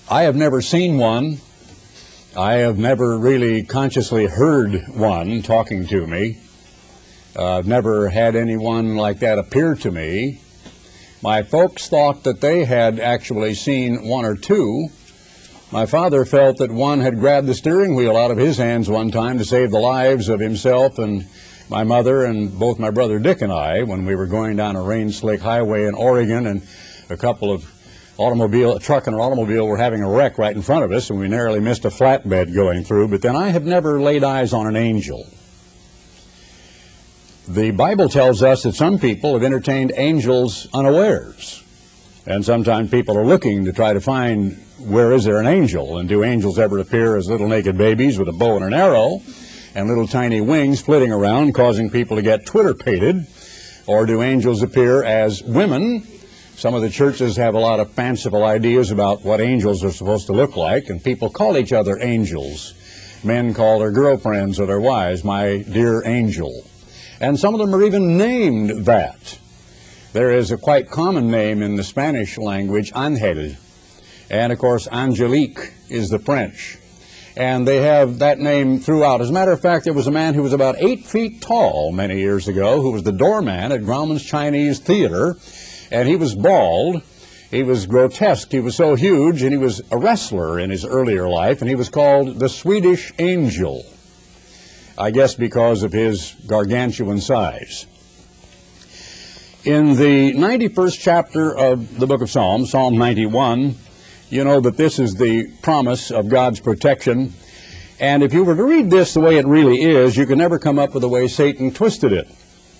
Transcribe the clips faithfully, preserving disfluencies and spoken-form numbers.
I have never seen one. I have never really consciously heard one talking to me. Uh, I've never had anyone like that appear to me. My folks thought that they had actually seen one or two. My father felt that one had grabbed the steering wheel out of his hands one time to save the lives of himself and my mother and both my brother Dick and I when we were going down a rain-slick highway in Oregon, and a couple of automobile, a truck and an automobile were having a wreck right in front of us, and we narrowly missed a flatbed going through. But then I have never laid eyes on an angel. The Bible tells us that some people have entertained angels unawares, and sometimes people are looking to try to find where is there an angel, and do angels ever appear as little naked babies with a bow and an arrow and little tiny wings flitting around causing people to get Twitter-pated, or do angels appear as women? Some of the churches have a lot of fanciful ideas about what angels are supposed to look like, and people call each other angels. Men call their girlfriends or their wives, my dear angel. And some of them are even named that. There is a quite common name in the Spanish language, Ángel. And of course, Angelique is the French. And they have that name throughout. As a matter of fact, there was a man who was about eight feet tall many years ago who was the doorman at Grauman's Chinese Theater. And he was bald. He was grotesque. He was so huge, and he was a wrestler in his earlier life, and he was called the Swedish Angel, I guess because of his gargantuan size. In the ninety-first chapter of the book of Psalms, Psalm ninety-one, you know that this is the promise of God's protection. And if you were to read this the way it really is, you can never come up with the way Satan twisted it.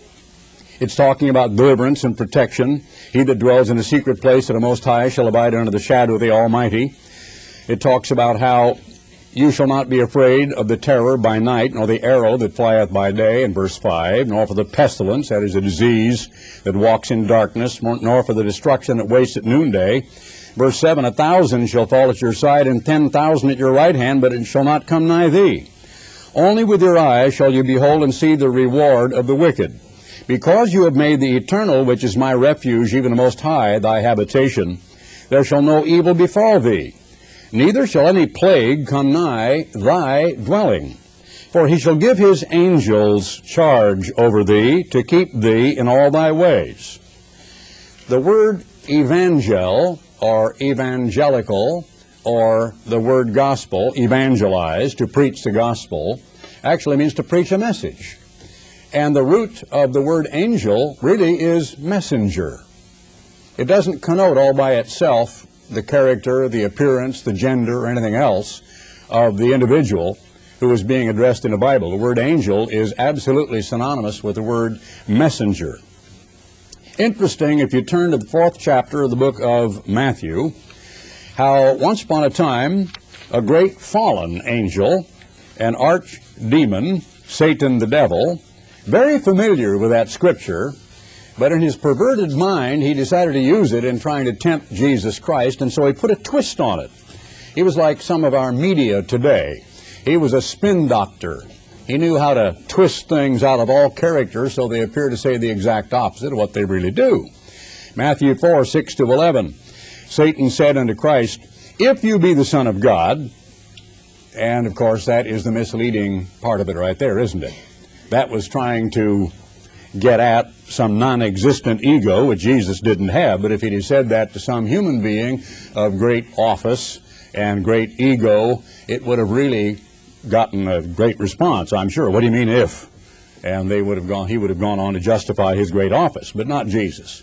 It's talking about deliverance and protection. He that dwells in the secret place of the Most High shall abide under the shadow of the Almighty. It talks about how you shall not be afraid of the terror by night, nor the arrow that flieth by day, in verse five, nor for the pestilence, that is a disease that walks in darkness, nor for the destruction that wastes at noonday. Verse seven, a thousand shall fall at your side, and ten thousand at your right hand, but it shall not come nigh thee. Only with your eyes shall you behold and see the reward of the wicked. Because you have made the eternal, which is my refuge, even the Most High, thy habitation, there shall no evil befall thee, neither shall any plague come nigh thy dwelling. For he shall give his angels charge over thee, to keep thee in all thy ways. The word evangel, or evangelical, or the word gospel, evangelize, to preach the gospel, actually means to preach a message. And the root of the word angel really is messenger. It doesn't connote all by itself the character, the appearance, the gender, or anything else of the individual who is being addressed in the Bible. The word angel is absolutely synonymous with the word messenger. Interesting, if you turn to the fourth chapter of the book of Matthew, how once upon a time a great fallen angel, an archdemon, Satan the devil, very familiar with that scripture, but in his perverted mind he decided to use it in trying to tempt Jesus Christ, and so he put a twist on it. He was like some of our media today. He was a spin doctor. He knew how to twist things out of all character so they appear to say the exact opposite of what they really do. Matthew four, six to eleven. Satan said unto Christ, if you be the Son of God, and of course that is the misleading part of it right there, isn't it? That was trying to get at some non-existent ego, which Jesus didn't have, but if he had said that to some human being of great office and great ego, it would have really gotten a great response, I'm sure. What do you mean if? And they would have gone, he would have gone on to justify his great office, but not Jesus.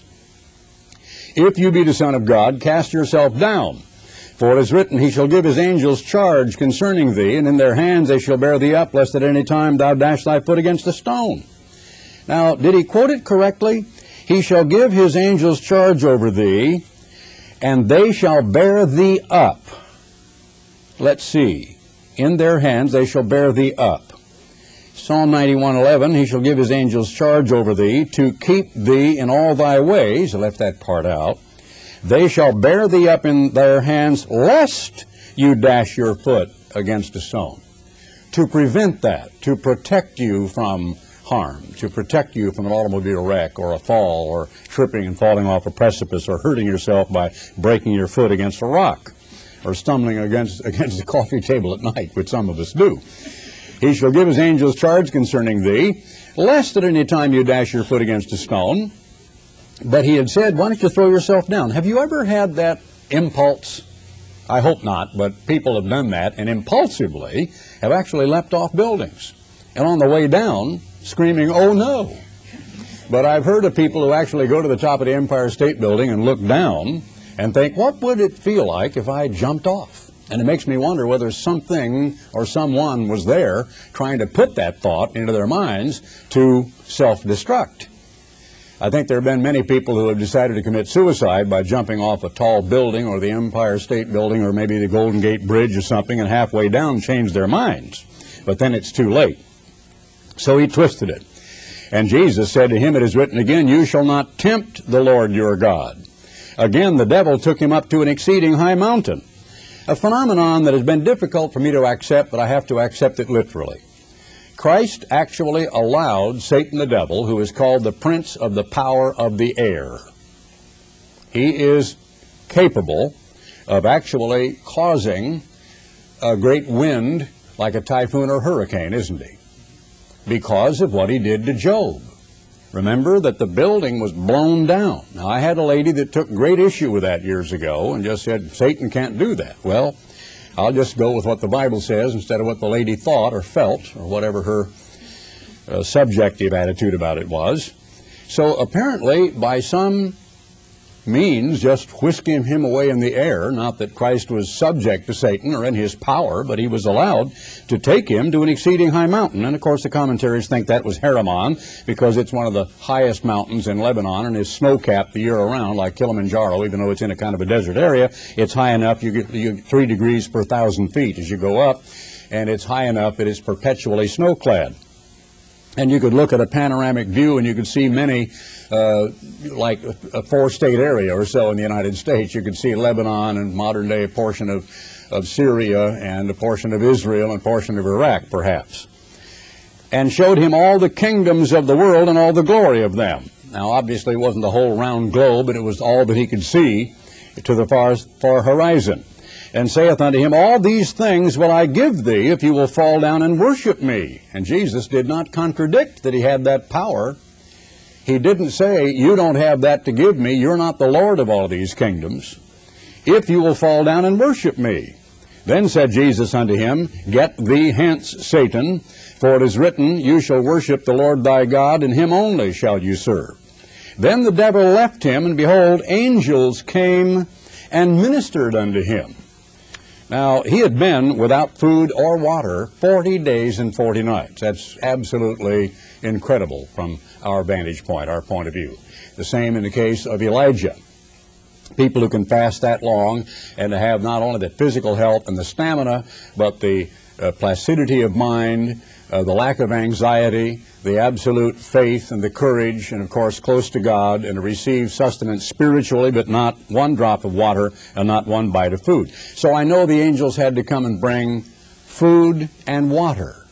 If you be the Son of God, cast yourself down. For it is written, he shall give his angels charge concerning thee, and in their hands they shall bear thee up, lest at any time thou dash thy foot against a stone. Now, did he quote it correctly? He shall give his angels charge over thee, and they shall bear thee up. Let's see. In their hands they shall bear thee up. Psalm ninety-one, eleven, he shall give his angels charge over thee, to keep thee in all thy ways. I left that part out. They shall bear thee up in their hands, lest you dash your foot against a stone. To prevent that, to protect you from harm, to protect you from an automobile wreck or a fall or tripping and falling off a precipice or hurting yourself by breaking your foot against a rock. or stumbling against, against the coffee table at night, which some of us do. He shall give his angels charge concerning thee, lest at any time you dash your foot against a stone. But he had said, why don't you throw yourself down? Have you ever had that impulse? I hope not, but people have done that and impulsively have actually leapt off buildings. And on the way down, screaming, oh no. But I've heard of people who actually go to the top of the Empire State Building and look down and think, what would it feel like if I jumped off? And it makes me wonder whether something or someone was there trying to put that thought into their minds to self-destruct. I think there have been many people who have decided to commit suicide by jumping off a tall building or the Empire State Building or maybe the Golden Gate Bridge or something, and halfway down change their minds. But then it's too late. So he twisted it. And Jesus said to him, it is written again, you shall not tempt the Lord your God. Again, the devil took him up to an exceeding high mountain. A phenomenon that has been difficult for me to accept, but I have to accept it literally. Christ actually allowed Satan the devil, who is called the prince of the power of the air. He is capable of actually causing a great wind like a typhoon or hurricane, isn't he? Because of what he did to Job. Remember that the building was blown down. Now, I had a lady that took great issue with that years ago and just said, Satan can't do that. Well, I'll just go with what the Bible says instead of what the lady thought or felt or whatever her uh, subjective attitude about it was. So apparently, by some means, just whisking him away in the air, not that Christ was subject to Satan or in his power, but he was allowed to take him to an exceeding high mountain. And of course the commentaries think that was Hermon, because it's one of the highest mountains in Lebanon and is snow-capped the year around, like Kilimanjaro. Even though it's in a kind of a desert area, it's high enough you get, you get three degrees per thousand feet as you go up, and it's high enough that it's perpetually snow-clad. And you could look at a panoramic view and you could see many, uh, like a, a four-state area or so in the United States. You could see Lebanon and modern-day a portion of, of Syria and a portion of Israel and a portion of Iraq, perhaps. And showed him all the kingdoms of the world and all the glory of them. Now, obviously, it wasn't the whole round globe, but it was all that he could see to the far, far horizon. And saith unto him, all these things will I give thee if you will fall down and worship me. And Jesus did not contradict that he had that power. He didn't say, you don't have that to give me. You're not the Lord of all these kingdoms. If you will fall down and worship me. Then said Jesus unto him, get thee hence, Satan, for it is written, you shall worship the Lord thy God, and him only shall you serve. Then the devil left him, and behold, angels came and ministered unto him. Now, he had been without food or water forty days and forty nights. That's absolutely incredible from our vantage point, our point of view. The same in the case of Elijah. People who can fast that long and to have not only the physical health and the stamina, but the uh, placidity of mind, uh, the lack of anxiety, the absolute faith and the courage, and of course close to God, and to receive sustenance spiritually, but not one drop of water and not one bite of food. So I know the angels had to come and bring food and water.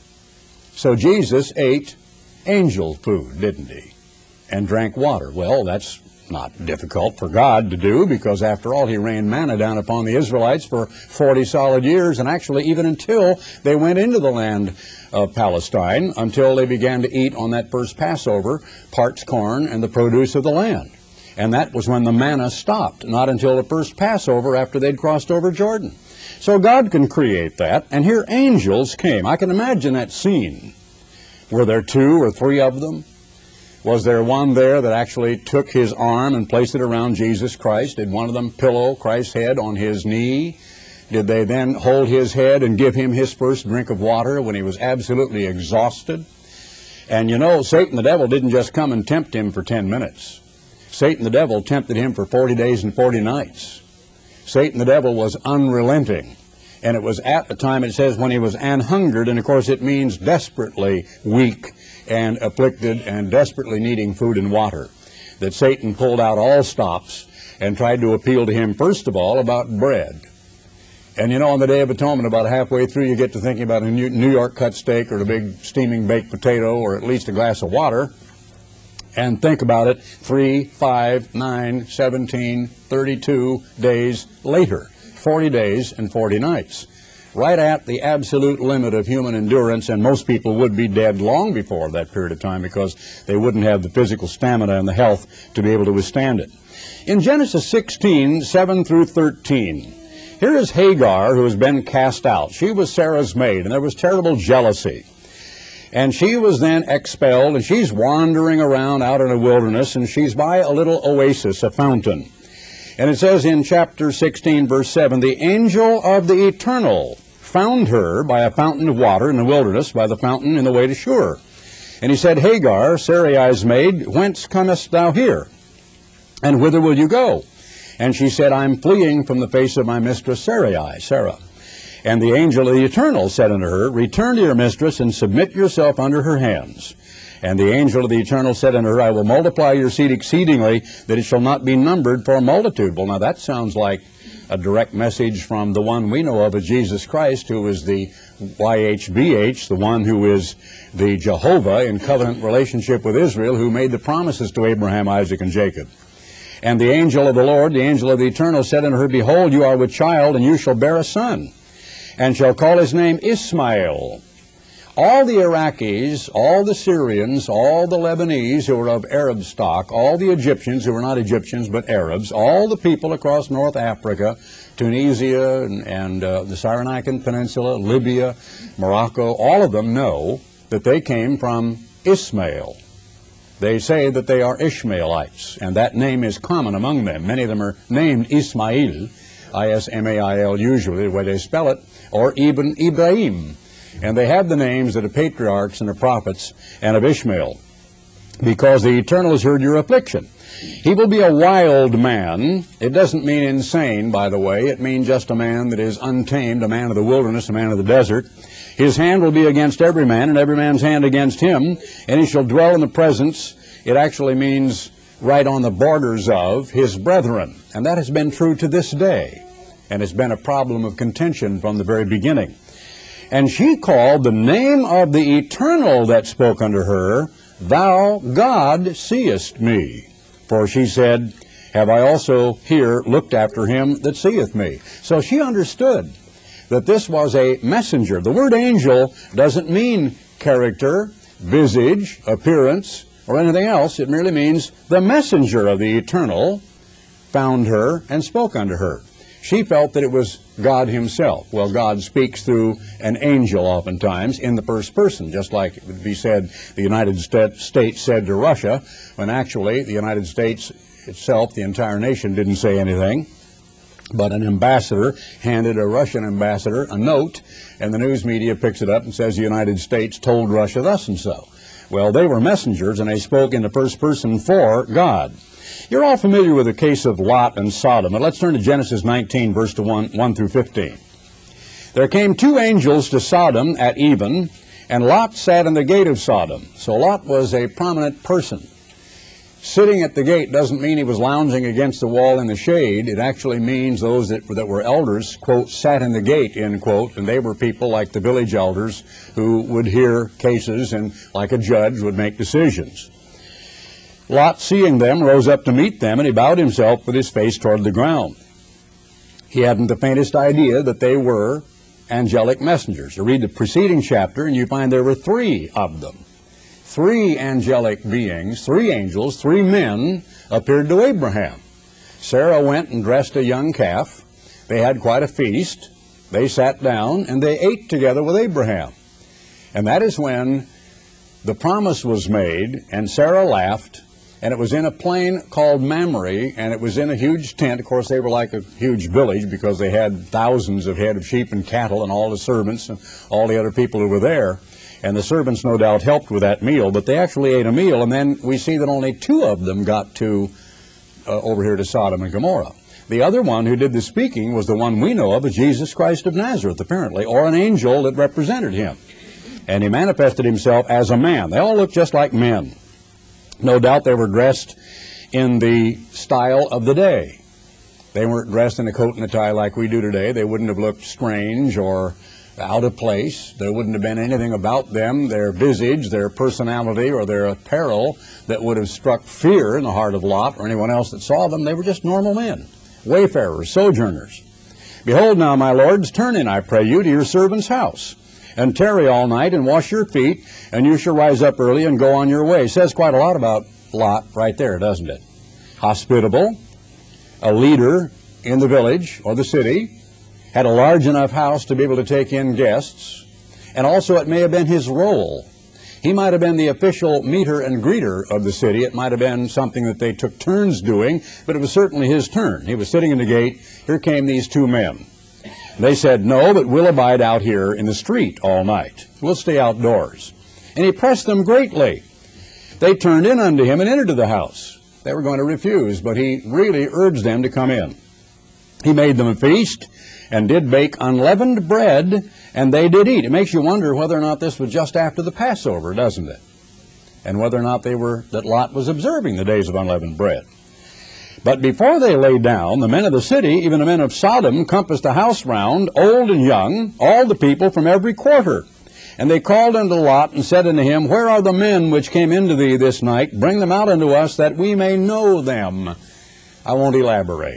So Jesus ate angel food, didn't he? And drank water. Well, that's not difficult for God to do, because after all, he rained manna down upon the Israelites for forty solid years, and actually even until they went into the land of Palestine, until they began to eat on that first Passover parched corn and the produce of the land. And that was when the manna stopped, not until the first Passover after they'd crossed over Jordan. So God can create that, and here angels came. I can imagine that scene. Were there two or three of them? Was there one there that actually took his arm and placed it around Jesus Christ? Did one of them pillow Christ's head on his knee? Did they then hold his head and give him his first drink of water when he was absolutely exhausted? And you know, Satan the devil didn't just come and tempt him for ten minutes. Satan the devil tempted him for forty days and forty nights. Satan the devil was unrelenting. And it was at the time, it says, when he was an hungered, and of course it means desperately weak and afflicted and desperately needing food and water, that Satan pulled out all stops and tried to appeal to him, first of all, about bread. And you know, on the Day of Atonement, about halfway through, you get to thinking about a New York cut steak or a big steaming baked potato or at least a glass of water. And think about it, three, five, nine, seventeen, thirty-two days later. forty days and forty nights, right at the absolute limit of human endurance, and most people would be dead long before that period of time because they wouldn't have the physical stamina and the health to be able to withstand it. In Genesis sixteen, seven through thirteen, here is Hagar, who has been cast out. She was Sarah's maid, and there was terrible jealousy. And she was then expelled, and she's wandering around out in a wilderness, and she's by a little oasis, a fountain. And it says in chapter sixteen, verse seven, the angel of the Eternal found her by a fountain of water in the wilderness, by the fountain in the way to Shur. And he said, Hagar, Sarai's maid, whence comest thou here? And whither will you go? And she said, I'm fleeing from the face of my mistress Sarai, Sarah. And the angel of the Eternal said unto her, return to your mistress and submit yourself under her hands. And the angel of the Eternal said unto her, I will multiply your seed exceedingly, that it shall not be numbered for a multitude. Well, now that sounds like a direct message from the one we know of as Jesus Christ, who is the Y H B H, the one who is the Jehovah in covenant relationship with Israel, who made the promises to Abraham, Isaac, and Jacob. And the angel of the Lord, the angel of the Eternal, said unto her, behold, you are with child, and you shall bear a son, and shall call his name Ishmael. All the Iraqis, all the Syrians, all the Lebanese who were of Arab stock, all the Egyptians who were not Egyptians but Arabs, all the people across North Africa, Tunisia and, and uh, the Cyrenaican Peninsula, Libya, Morocco, all of them know that they came from Ishmael. They say that they are Ishmaelites, and that name is common among them. Many of them are named Ismail, I S M A I L usually, the way they spell it, or Ibn Ibrahim. And they have the names of the patriarchs and the prophets and of Ishmael, because the Eternal has heard your affliction. He will be a wild man. It doesn't mean insane, by the way. It means just a man that is untamed, a man of the wilderness, a man of the desert. His hand will be against every man, and every man's hand against him, and he shall dwell in the presence. It actually means right on the borders of his brethren. And that has been true to this day, and it's been a problem of contention from the very beginning. And she called the name of the Eternal that spoke unto her, Thou, God, seest me. For she said, Have I also here looked after him that seeth me? So she understood that this was a messenger. The word angel doesn't mean character, visage, appearance, or anything else. It merely means the messenger of the Eternal found her and spoke unto her. She felt that it was God himself. Well, God speaks through an angel oftentimes in the first person, just like it would be said the United States said to Russia, when actually the United States itself, the entire nation, didn't say anything. But an ambassador handed a Russian ambassador a note, and the news media picks it up and says the United States told Russia thus and so. Well, they were messengers, and they spoke in the first person for God. You're all familiar with the case of Lot and Sodom. And let's turn to Genesis nineteen, verse one, one through fifteen. There came two angels to Sodom at even, and Lot sat in the gate of Sodom. So Lot was a prominent person. Sitting at the gate doesn't mean he was lounging against the wall in the shade. It actually means those that, that were elders, quote, sat in the gate, end quote, and they were people like the village elders who would hear cases and, like a judge, would make decisions. Lot, seeing them, rose up to meet them, and he bowed himself with his face toward the ground. He hadn't the faintest idea that they were angelic messengers. You read the preceding chapter, and you find there were three of them. Three angelic beings, three angels, three men appeared to Abraham. Sarah went and dressed a young calf. They had quite a feast. They sat down, and they ate together with Abraham. And that is when the promise was made, and Sarah laughed, and it was in a plain called Mamre, and it was in a huge tent. Of course, they were like a huge village because they had thousands of head of sheep and cattle and all the servants and all the other people who were there. And the servants, no doubt, helped with that meal, but they actually ate a meal, and then we see that only two of them got to uh, over here to Sodom and Gomorrah. The other one who did the speaking was the one we know of as Jesus Christ of Nazareth, apparently, or an angel that represented him. And he manifested himself as a man. They all looked just like men. No doubt they were dressed in the style of the day. They weren't dressed in a coat and a tie like we do today. They wouldn't have looked strange or out of place. There wouldn't have been anything about them, their visage, their personality, or their apparel that would have struck fear in the heart of Lot or anyone else that saw them. They were just normal men, wayfarers, sojourners. Behold now, my lords, turn in, I pray you, to your servant's house, and tarry all night, and wash your feet, and you shall rise up early and go on your way. It says quite a lot about Lot right there, doesn't it? Hospitable, a leader in the village or the city, had a large enough house to be able to take in guests, and also it may have been his role. He might have been the official meter and greeter of the city. It might have been something that they took turns doing, but it was certainly his turn. He was sitting in the gate. Here came these two men. They said, no, but we'll abide out here in the street all night. We'll stay outdoors. And he pressed them greatly. They turned in unto him and entered the house. They were going to refuse, but he really urged them to come in. He made them a feast and did bake unleavened bread, and they did eat. It makes you wonder whether or not this was just after the Passover, doesn't it? And whether or not they were, that Lot was observing the days of unleavened bread. But before they lay down, the men of the city, even the men of Sodom, compassed the house round, old and young, all the people from every quarter. And they called unto Lot and said unto him, Where are the men which came into thee this night? Bring them out unto us, that we may know them. I won't elaborate.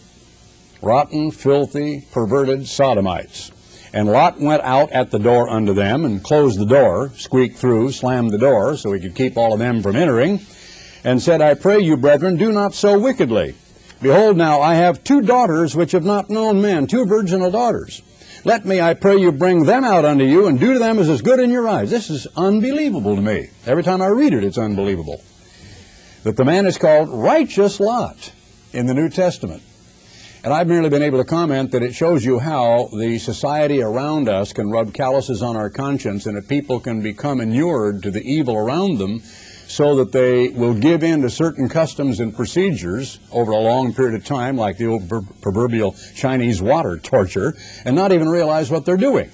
Rotten, filthy, perverted Sodomites. And Lot went out at the door unto them, and closed the door, squeaked through, slammed the door, so he could keep all of them from entering, and said, I pray you, brethren, do not so wickedly. Behold, now I have two daughters which have not known men, two virginal daughters. Let me, I pray you, bring them out unto you, and do to them as is good in your eyes. This is unbelievable to me. Every time I read it, it's unbelievable. That the man is called Righteous Lot in the New Testament. And I've merely been able to comment that it shows you how the society around us can rub calluses on our conscience, and that people can become inured to the evil around them, so that they will give in to certain customs and procedures over a long period of time, like the old proverbial Chinese water torture, and not even realize what they're doing.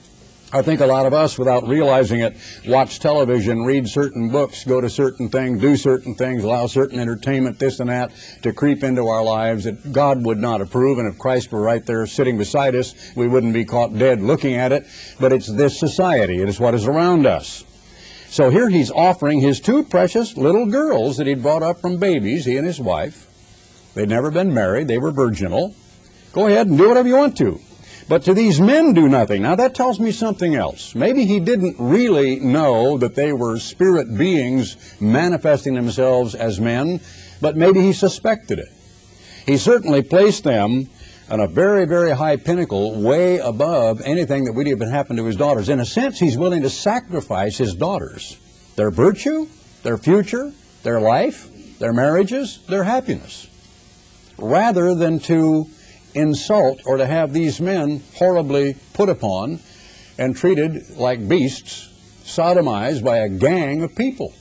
I think a lot of us, without realizing it, watch television, read certain books, go to certain things, do certain things, allow certain entertainment, this and that, to creep into our lives that God would not approve. And if Christ were right there sitting beside us, we wouldn't be caught dead looking at it. But it's this society. It is what is around us. So here he's offering his two precious little girls that he'd brought up from babies, he and his wife. They'd never been married. They were virginal. Go ahead and do whatever you want to. But to these men do nothing. Now that tells me something else. Maybe he didn't really know that they were spirit beings manifesting themselves as men, but maybe he suspected it. He certainly placed them on a very, very high pinnacle, way above anything that would even happen to his daughters. In a sense, he's willing to sacrifice his daughters, their virtue, their future, their life, their marriages, their happiness, rather than to insult or to have these men horribly put upon and treated like beasts, sodomized by a gang of people.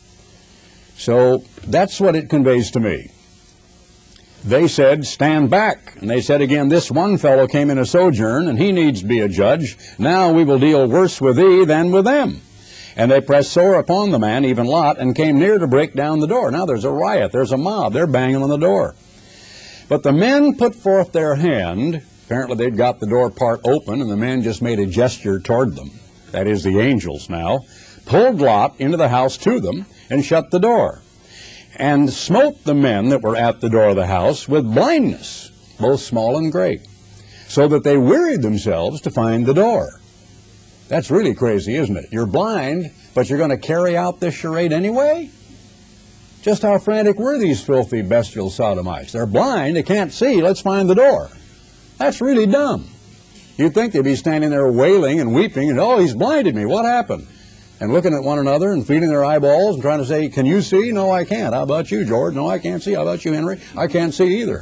So that's what it conveys to me. They said, stand back. And they said again, this one fellow came in a sojourn, and he needs to be a judge. Now we will deal worse with thee than with them. And they pressed sore upon the man, even Lot, and came near to break down the door. Now there's a riot. There's a mob. They're banging on the door. But the men put forth their hand. Apparently they'd got the door part open, and the men just made a gesture toward them. That is, the angels now. Pulled Lot into the house to them, and shut the door. And smote the men that were at the door of the house with blindness, both small and great, so that they wearied themselves to find the door. That's really crazy, isn't it? You're blind, but you're going to carry out this charade anyway? Just how frantic were these filthy, bestial sodomites? They're blind, they can't see, let's find the door. That's really dumb. You'd think they'd be standing there wailing and weeping, and, oh, he's blinded me, what happened? And looking at one another and feeding their eyeballs and trying to say, can you see? No, I can't. How about you, George? No, I can't see. How about you, Henry? I can't see either.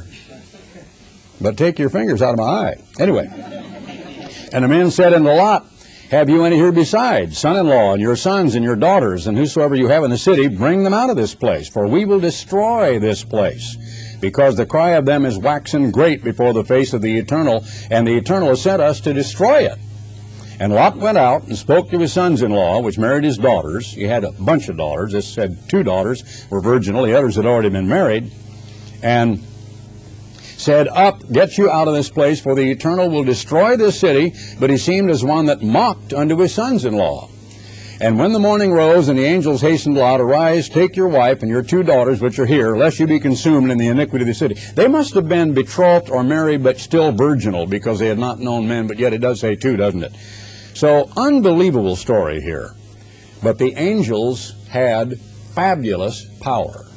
But take your fingers out of my eye. Anyway. And the men said unto Lot, have you any here besides, son-in-law, and your sons and your daughters, and whosoever you have in the city, bring them out of this place, for we will destroy this place, because the cry of them is waxen great before the face of the Eternal, and the Eternal has sent us to destroy it. And Lot went out and spoke to his sons-in-law, which married his daughters. He had a bunch of daughters. This said two daughters were virginal. The others had already been married. And said, up, get you out of this place, for the Eternal will destroy this city. But he seemed as one that mocked unto his sons-in-law. And when the morning rose, and the angels hastened Lot, arise, take your wife and your two daughters which are here, lest you be consumed in the iniquity of the city. They must have been betrothed or married, but still virginal, because they had not known men, but yet it does say two, doesn't it? So, unbelievable story here. But the angels had fabulous power.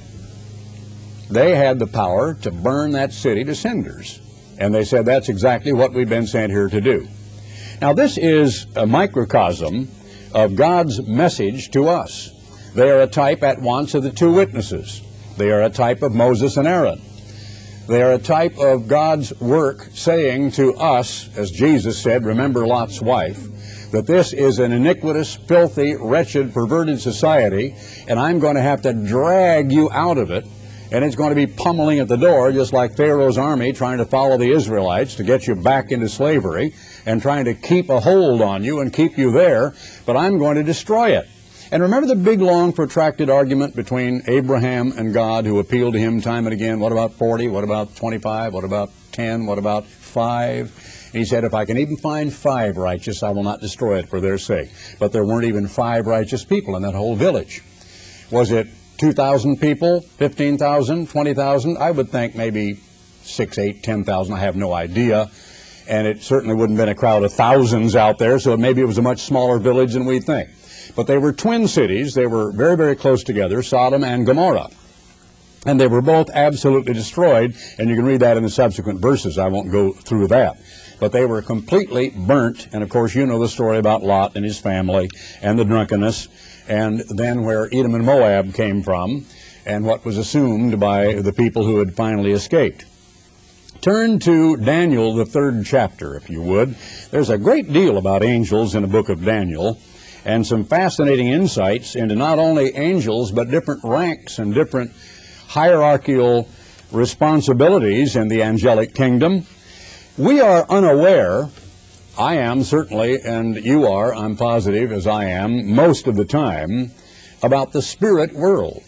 They had the power to burn that city to cinders. And they said, that's exactly what we've been sent here to do. Now, this is a microcosm of God's message to us. They are a type at once of the two witnesses. They are a type of Moses and Aaron. They are a type of God's work saying to us, as Jesus said, remember Lot's wife, that this is an iniquitous, filthy, wretched, perverted society, and I'm going to have to drag you out of it, and it's going to be pummeling at the door, just like Pharaoh's army trying to follow the Israelites to get you back into slavery and trying to keep a hold on you and keep you there, but I'm going to destroy it. And remember the big, long, protracted argument between Abraham and God, who appealed to him time and again, what about forty, what about twenty-five, what about ten, what about five? And he said, if I can even find five righteous, I will not destroy it for their sake. But there weren't even five righteous people in that whole village. Was it two thousand people, fifteen thousand, twenty thousand? I would think maybe six, eight, ten thousand. I have no idea. And it certainly wouldn't have been a crowd of thousands out there, so maybe it was a much smaller village than we think. But they were twin cities. They were very, very close together, Sodom and Gomorrah. And they were both absolutely destroyed, and you can read that in the subsequent verses. I won't go through that. But they were completely burnt, and of course you know the story about Lot and his family and the drunkenness, and then where Edom and Moab came from, and what was assumed by the people who had finally escaped. Turn to Daniel, the third chapter, if you would. There's a great deal about angels in the book of Daniel, and some fascinating insights into not only angels, but different ranks and different hierarchical responsibilities in the angelic kingdom. We are unaware, I am certainly, and you are, I'm positive, as I am, most of the time, about the spirit world.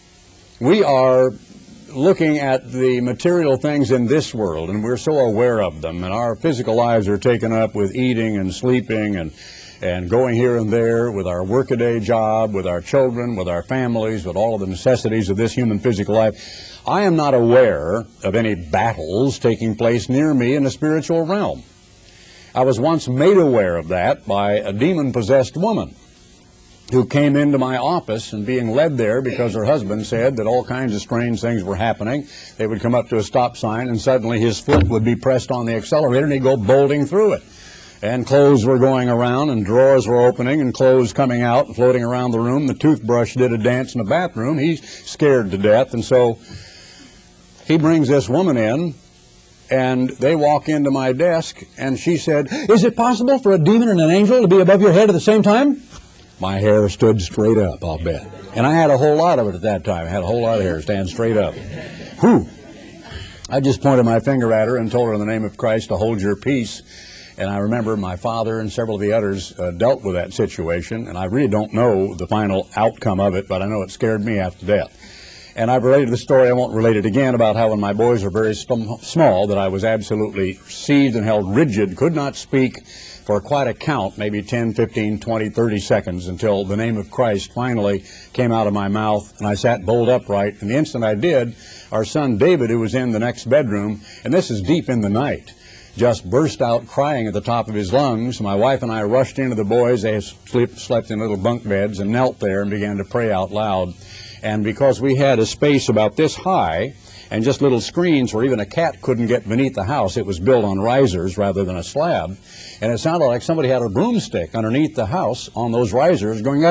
We are looking at the material things in this world, and we're so aware of them, and our physical lives are taken up with eating and sleeping and and going here and there with our workaday job, with our children, with our families, with all of the necessities of this human physical life. I am not aware of any battles taking place near me in the spiritual realm. I was once made aware of that by a demon-possessed woman who came into my office and being led there because her husband said that all kinds of strange things were happening. They would come up to a stop sign and suddenly his foot would be pressed on the accelerator and he'd go bolting through it. And clothes were going around and drawers were opening and clothes coming out and floating around the room. The toothbrush did a dance in the bathroom. He's scared to death. And so he brings this woman in, and they walk into my desk, and she said, is it possible for a demon and an angel to be above your head at the same time? My hair stood straight up, I'll bet. And I had a whole lot of it at that time. I had a whole lot of hair stand straight up. Whew. I just pointed my finger at her and told her in the name of Christ to hold your peace. And I remember my father and several of the others uh, dealt with that situation, and I really don't know the final outcome of it, but I know it scared me half to death. And I've related the story, I won't relate it again, about how when my boys were very st- small, that I was absolutely seized and held rigid, could not speak for quite a count, maybe ten, fifteen, twenty, thirty seconds, until the name of Christ finally came out of my mouth, and I sat bolt upright. And the instant I did, our son David, who was in the next bedroom, and this is deep in the night, just burst out crying at the top of his lungs. My wife and I rushed into the boys. They sleep, slept in little bunk beds and knelt there and began to pray out loud. And because we had a space about this high and just little screens where even a cat couldn't get beneath the house, it was built on risers rather than a slab. And it sounded like somebody had a broomstick underneath the house on those risers going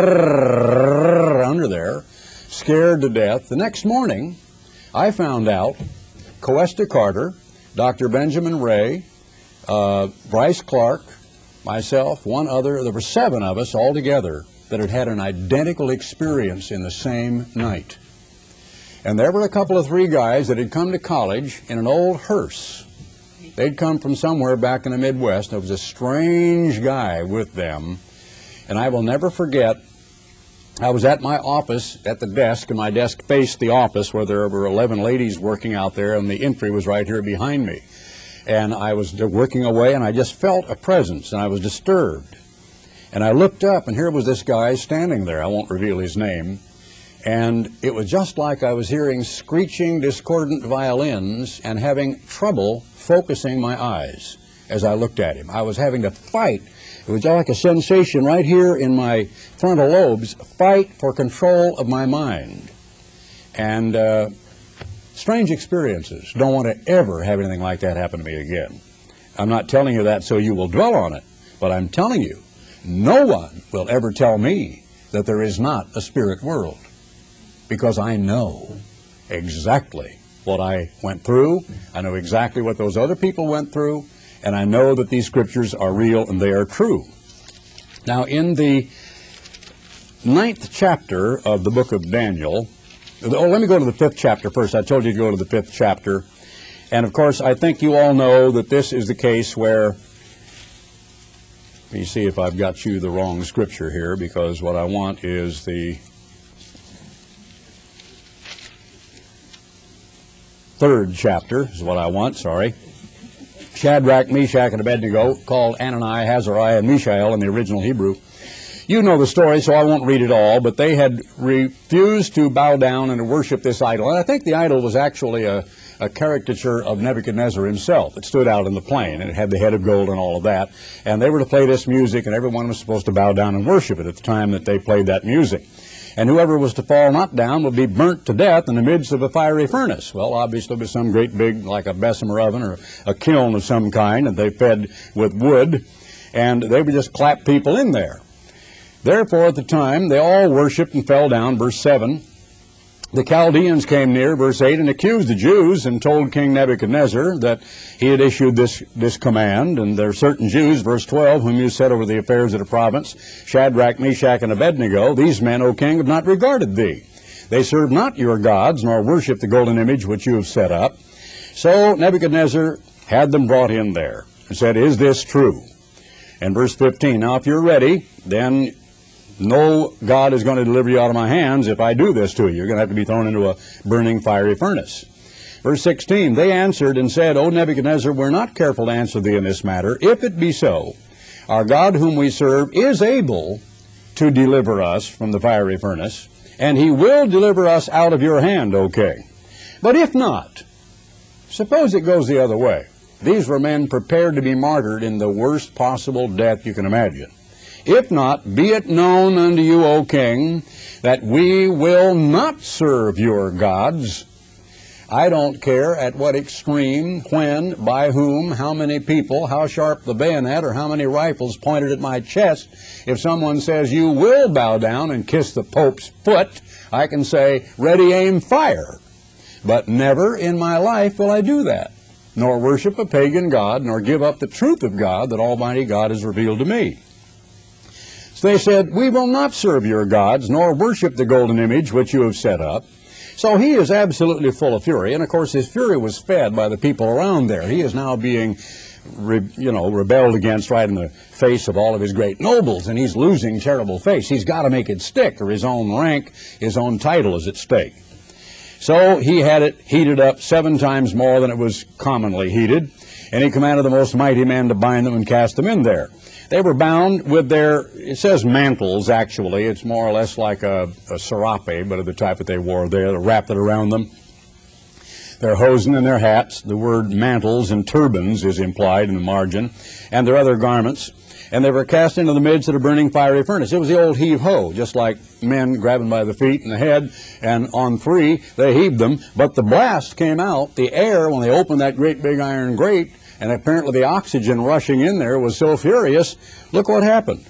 under there, scared to death. The next morning, I found out Coesta Carter, Doctor Benjamin Ray, Uh, Bryce Clark, myself, one other, there were seven of us all together that had had an identical experience in the same night. And there were a couple of three guys that had come to college in an old hearse. They'd come from somewhere back in the Midwest. There was a strange guy with them. And I will never forget, I was at my office at the desk, and my desk faced the office where there were eleven ladies working out there, and the entry was right here behind me. And I was working away, and I just felt a presence, and I was disturbed. And I looked up, and here was this guy standing there. I won't reveal his name. And it was just like I was hearing screeching, discordant violins and having trouble focusing my eyes as I looked at him. I was having to fight. It was like a sensation right here in my frontal lobes, fight for control of my mind. And uh, strange experiences. Don't want to ever have anything like that happen to me again. I'm not telling you that so you will dwell on it, but I'm telling you, no one will ever tell me that there is not a spirit world, because I know exactly what I went through. I know exactly what those other people went through, and I know that these scriptures are real and they are true. Now, in the ninth chapter of the book of Daniel, oh, let me go to the fifth chapter first. I told you to go to the fifth chapter. And, of course, I think you all know that this is the case where, let me see if I've got you the wrong scripture here, because what I want is the third chapter is what I want, sorry. Shadrach, Meshach, and Abednego, called Ananias, Azariah, and Mishael in the original Hebrew. You know the story, so I won't read it all, but they had refused to bow down and to worship this idol. And I think the idol was actually a, a caricature of Nebuchadnezzar himself. It stood out in the plain, and it had the head of gold and all of that. And they were to play this music, and everyone was supposed to bow down and worship it at the time that they played that music. And whoever was to fall not down would be burnt to death in the midst of a fiery furnace. Well, obviously, it was some great big, like a Bessemer oven or a kiln of some kind, and they fed with wood, and they would just clap people in there. Therefore, at the time, they all worshipped and fell down, verse seven. The Chaldeans came near, verse eight, and accused the Jews and told King Nebuchadnezzar that he had issued this, this command. And there are certain Jews, verse twelve, whom you set over the affairs of the province, Shadrach, Meshach, and Abednego. These men, O king, have not regarded thee. They serve not your gods, nor worship the golden image which you have set up. So Nebuchadnezzar had them brought in there and said, is this true? And verse fifteen, now if you're ready, then no God is going to deliver you out of my hands if I do this to you. You're going to have to be thrown into a burning fiery furnace. Verse sixteen, they answered and said, O Nebuchadnezzar, we're not careful to answer thee in this matter. If it be so, our God whom we serve is able to deliver us from the fiery furnace, and he will deliver us out of your hand, O king. But if not, suppose it goes the other way. These were men prepared to be martyred in the worst possible death you can imagine. If not, be it known unto you, O king, that we will not serve your gods. I don't care at what extreme, when, by whom, how many people, how sharp the bayonet, or how many rifles pointed at my chest. If someone says you will bow down and kiss the Pope's foot, I can say, ready, aim, fire. But never in my life will I do that, nor worship a pagan god, nor give up the truth of God that Almighty God has revealed to me. They said, we will not serve your gods, nor worship the golden image which you have set up. So he is absolutely full of fury. And, of course, his fury was fed by the people around there. He is now being, re, you know, rebelled against right in the face of all of his great nobles, and he's losing terrible face. He's got to make it stick, or his own rank, his own title is at stake. So he had it heated up seven times more than it was commonly heated, and he commanded the most mighty men to bind them and cast them in there. They were bound with their, it says mantles, actually. It's more or less like a, a serape, but of the type that they wore there. They wrapped it around them. Their hosen and their hats. The word mantles and turbans is implied in the margin. And their other garments. And they were cast into the midst of a burning fiery furnace. It was the old heave-ho, just like men grabbing by the feet and the head. And on three, they heaved them. But the blast came out, the air, when they opened that great big iron grate, and apparently the oxygen rushing in there was so furious, look what happened.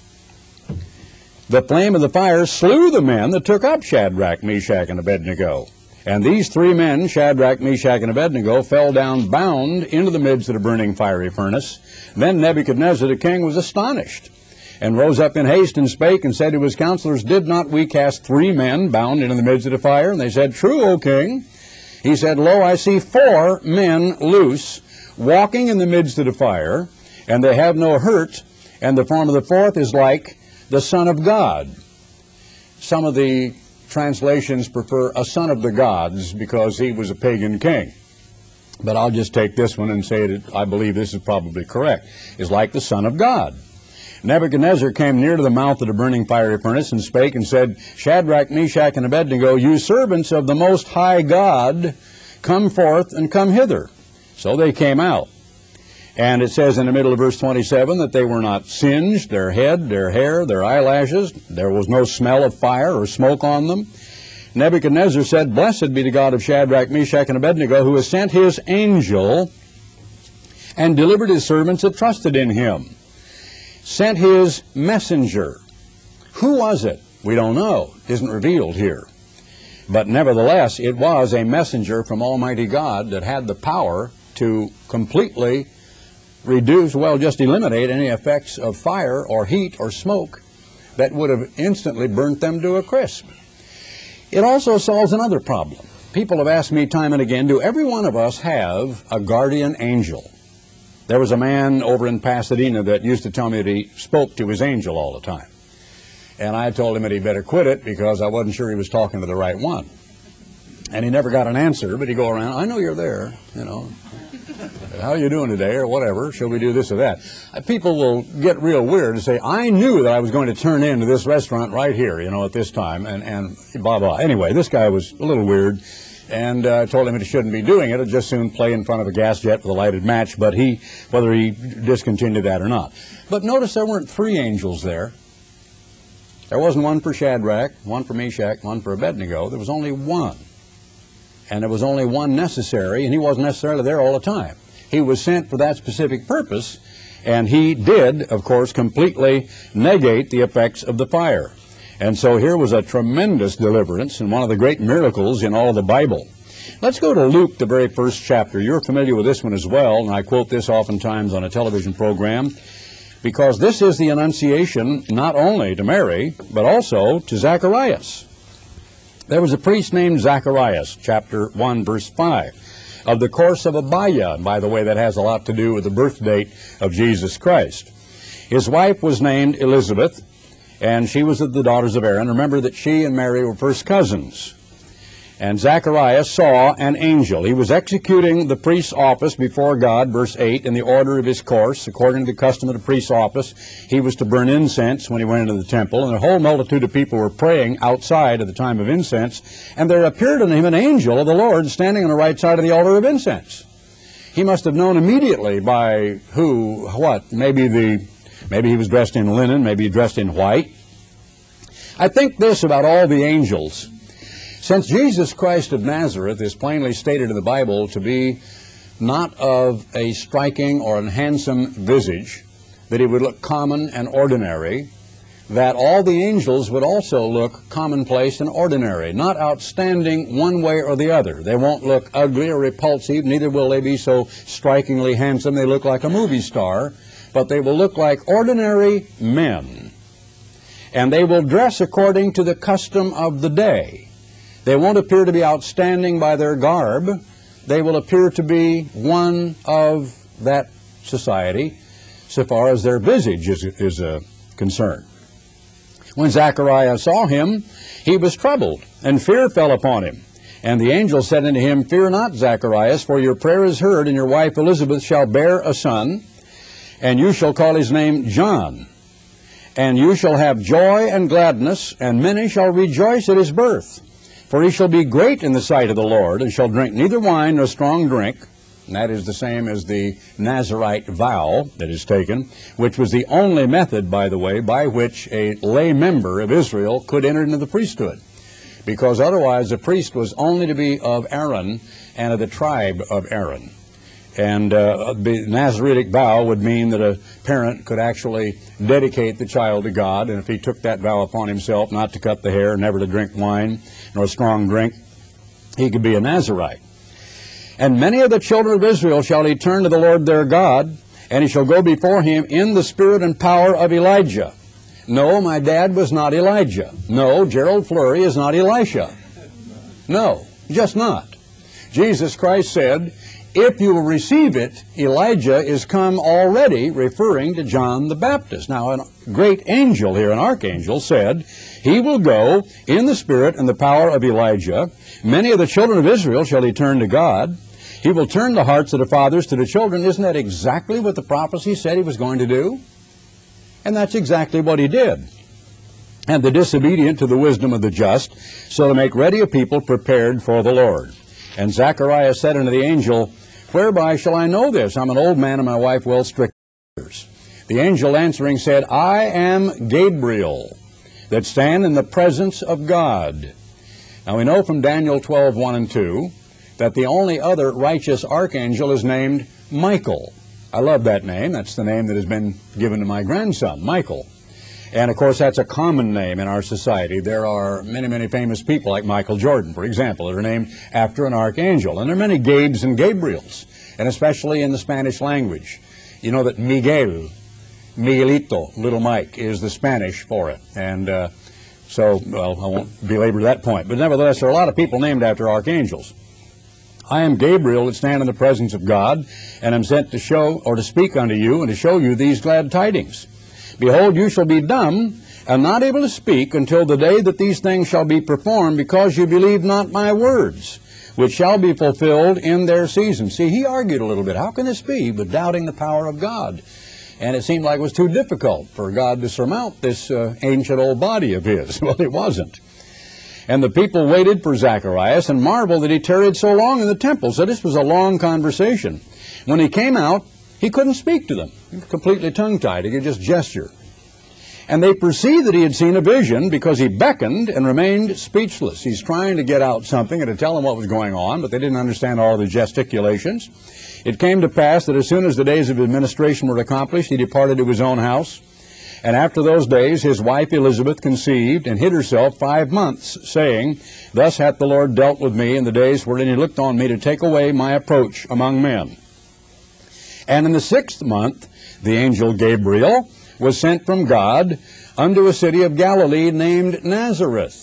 The flame of the fire slew the men that took up Shadrach, Meshach, and Abednego. And these three men, Shadrach, Meshach, and Abednego, fell down bound into the midst of the burning fiery furnace. Then Nebuchadnezzar the king was astonished, and rose up in haste and spake and said to his counselors, did not we cast three men bound into the midst of the fire? And they said, true, O king. He said, lo, I see four men loose, walking in the midst of the fire, and they have no hurt, and the form of the fourth is like the Son of God. Some of the translations prefer a son of the gods because he was a pagan king. But I'll just take this one and say that I believe this is probably correct. Is like the Son of God. Nebuchadnezzar came near to the mouth of the burning fiery furnace and spake and said, Shadrach, Meshach, and Abednego, you servants of the Most High God, come forth and come hither. So they came out. And it says in the middle of verse twenty-seven that they were not singed, their head, their hair, their eyelashes. There was no smell of fire or smoke on them. Nebuchadnezzar said, Blessed be the God of Shadrach, Meshach, and Abednego, who has sent his angel and delivered his servants that trusted in him. Sent his messenger. Who was it? We don't know. It isn't revealed here. But nevertheless, it was a messenger from Almighty God that had the power to completely reduce, well, just eliminate any effects of fire or heat or smoke that would have instantly burnt them to a crisp. It also solves another problem. People have asked me time and again, do every one of us have a guardian angel? There was a man over in Pasadena that used to tell me that he spoke to his angel all the time. And I told him that he better quit it because I wasn't sure he was talking to the right one. And he never got an answer, but he'd go around, I know you're there, you know. How are you doing today, or whatever? Shall we do this or that? Uh, people will get real weird and say, I knew that I was going to turn into this restaurant right here, you know, at this time, and, and blah, blah. Anyway, this guy was a little weird, and I uh, told him that he shouldn't be doing it. He'd just soon play in front of a gas jet with a lighted match, but he, whether he discontinued that or not. But notice there weren't three angels there. There wasn't one for Shadrach, one for Meshach, one for Abednego. There was only one. And there was only one necessary, and he wasn't necessarily there all the time. He was sent for that specific purpose, and he did, of course, completely negate the effects of the fire. And so here was a tremendous deliverance and one of the great miracles in all of the Bible. Let's go to Luke, the very first chapter. You're familiar with this one as well, and I quote this oftentimes on a television program, because this is the Annunciation not only to Mary, but also to Zacharias. There was a priest named Zacharias, chapter one, verse five, of the course of Abiah. And by the way, that has a lot to do with the birth date of Jesus Christ. His wife was named Elizabeth, and she was of the daughters of Aaron. Remember that she and Mary were first cousins. And Zacharias saw an angel. He was executing the priest's office before God, verse eight, in the order of his course. According to the custom of the priest's office, he was to burn incense when he went into the temple, and a whole multitude of people were praying outside at the time of incense, and there appeared unto him an angel of the Lord standing on the right side of the altar of incense. He must have known immediately by who, what, maybe the, maybe he was dressed in linen, maybe he dressed in white. I think this about all the angels. Since Jesus Christ of Nazareth is plainly stated in the Bible to be not of a striking or a handsome visage, that he would look common and ordinary, that all the angels would also look commonplace and ordinary, not outstanding one way or the other. They won't look ugly or repulsive, neither will they be so strikingly handsome they look like a movie star, but they will look like ordinary men. And they will dress according to the custom of the day. They won't appear to be outstanding by their garb. They will appear to be one of that society so far as their visage is, is uh, concerned. When Zacharias saw him, he was troubled, and fear fell upon him. And the angel said unto him, Fear not, Zacharias, for your prayer is heard, and your wife Elizabeth shall bear a son, and you shall call his name John. And you shall have joy and gladness, and many shall rejoice at his birth. For he shall be great in the sight of the Lord, and shall drink neither wine nor strong drink. And that is the same as the Nazirite vow that is taken, which was the only method, by the way, by which a lay member of Israel could enter into the priesthood. Because otherwise the priest was only to be of Aaron and of the tribe of Aaron. And uh, the Nazaritic vow would mean that a parent could actually dedicate the child to God, and if he took that vow upon himself not to cut the hair, never to drink wine, nor strong drink, he could be a Nazirite. And many of the children of Israel shall he turn to the Lord their God, and he shall go before him in the spirit and power of Elijah. No, my dad was not Elijah. No, Gerald Flurry is not Elisha. No, just not. Jesus Christ said, if you will receive it, Elijah is come already, referring to John the Baptist. Now, a great angel here, an archangel, said, he will go in the spirit and the power of Elijah. Many of the children of Israel shall he turn to God. He will turn the hearts of the fathers to the children. Isn't that exactly what the prophecy said he was going to do? And that's exactly what he did. And the disobedient to the wisdom of the just, so to make ready a people prepared for the Lord. And Zacharias said unto the angel, Whereby shall I know this? I'm an old man, and my wife well stricken. The angel answering said, I am Gabriel, that stand in the presence of God. Now we know from Daniel twelve, one and two, that the only other righteous archangel is named Michael. I love that name. That's the name that has been given to my grandson, Michael. And of course, that's a common name in our society. There are many, many famous people like Michael Jordan, for example, that are named after an archangel. And there are many Gabes and Gabriels, and especially in the Spanish language. You know that Miguel, Miguelito, little Mike, is the Spanish for it. And uh, so, well, I won't belabor that point. But nevertheless, there are a lot of people named after archangels. I am Gabriel that stand in the presence of God, and am sent to show, or to speak unto you, and to show you these glad tidings. Behold, you shall be dumb, and not able to speak, until the day that these things shall be performed, because you believe not my words, which shall be fulfilled in their season. See, he argued a little bit. How can this be? But doubting the power of God. And it seemed like it was too difficult for God to surmount this uh, ancient old body of his. Well, it wasn't. And the people waited for Zacharias and marveled that he tarried so long in the temple. So this was a long conversation. When he came out, he couldn't speak to them. He was completely tongue-tied. He could just gesture. And they perceived that he had seen a vision, because he beckoned and remained speechless. He's trying to get out something and to tell them what was going on, but they didn't understand all the gesticulations. It came to pass that as soon as the days of administration were accomplished, he departed to his own house. And after those days his wife Elizabeth conceived, and hid herself five months, saying, Thus hath the Lord dealt with me in the days wherein he looked on me to take away my approach among men. And in the sixth month the angel Gabriel was sent from God unto a city of Galilee named Nazareth.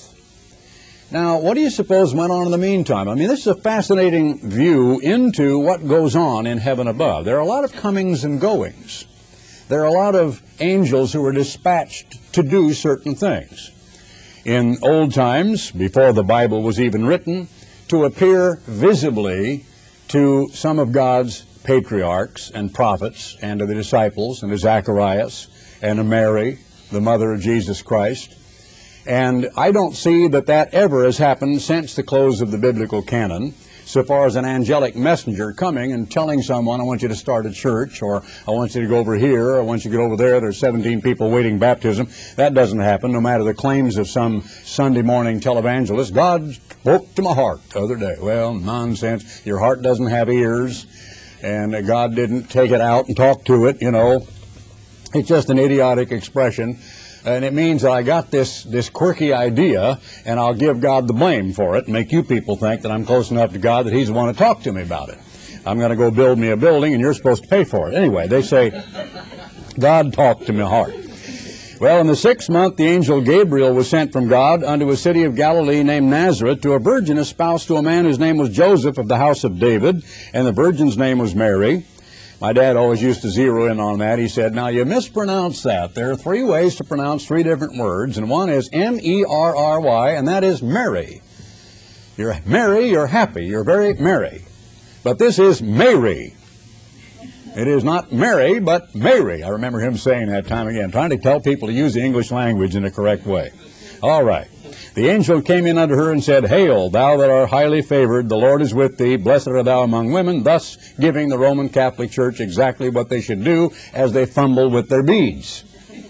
Now, what do you suppose went on in the meantime? I mean, this is a fascinating view into what goes on in heaven above. There are a lot of comings and goings. There are a lot of angels who are dispatched to do certain things. In old times, before the Bible was even written, to appear visibly to some of God's patriarchs and prophets, and to the disciples, and to Zacharias, and to Mary, the mother of Jesus Christ. And I don't see that that ever has happened since the close of the biblical canon, so far as an angelic messenger coming and telling someone, I want you to start a church, or I want you to go over here, or I want you to get over there, there's seventeen people waiting baptism. That doesn't happen, no matter the claims of some Sunday morning televangelist. God spoke to my heart the other day. Well, nonsense. Your heart doesn't have ears, and God didn't take it out and talk to it, you know. It's just an idiotic expression. And it means that I got this, this quirky idea, and I'll give God the blame for it, and make you people think that I'm close enough to God that he's the one to talk to me about it. I'm going to go build me a building, and you're supposed to pay for it. Anyway, they say, God talked to my heart. Well, in the sixth month, the angel Gabriel was sent from God unto a city of Galilee named Nazareth, to a virgin espoused to a man whose name was Joseph, of the house of David, and the virgin's name was Mary. My dad always used to zero in on that. He said, now you mispronounce that. There are three ways to pronounce three different words, and one is M E R R Y, and that is Mary. You're merry, you're happy, you're very merry. But this is Mary. It is not Mary, but Mary. I remember him saying that time again, trying to tell people to use the English language in the correct way. All right. The angel came in unto her and said, Hail, thou that art highly favored, the Lord is with thee, blessed art thou among women, thus giving the Roman Catholic Church exactly what they should do as they fumble with their beads.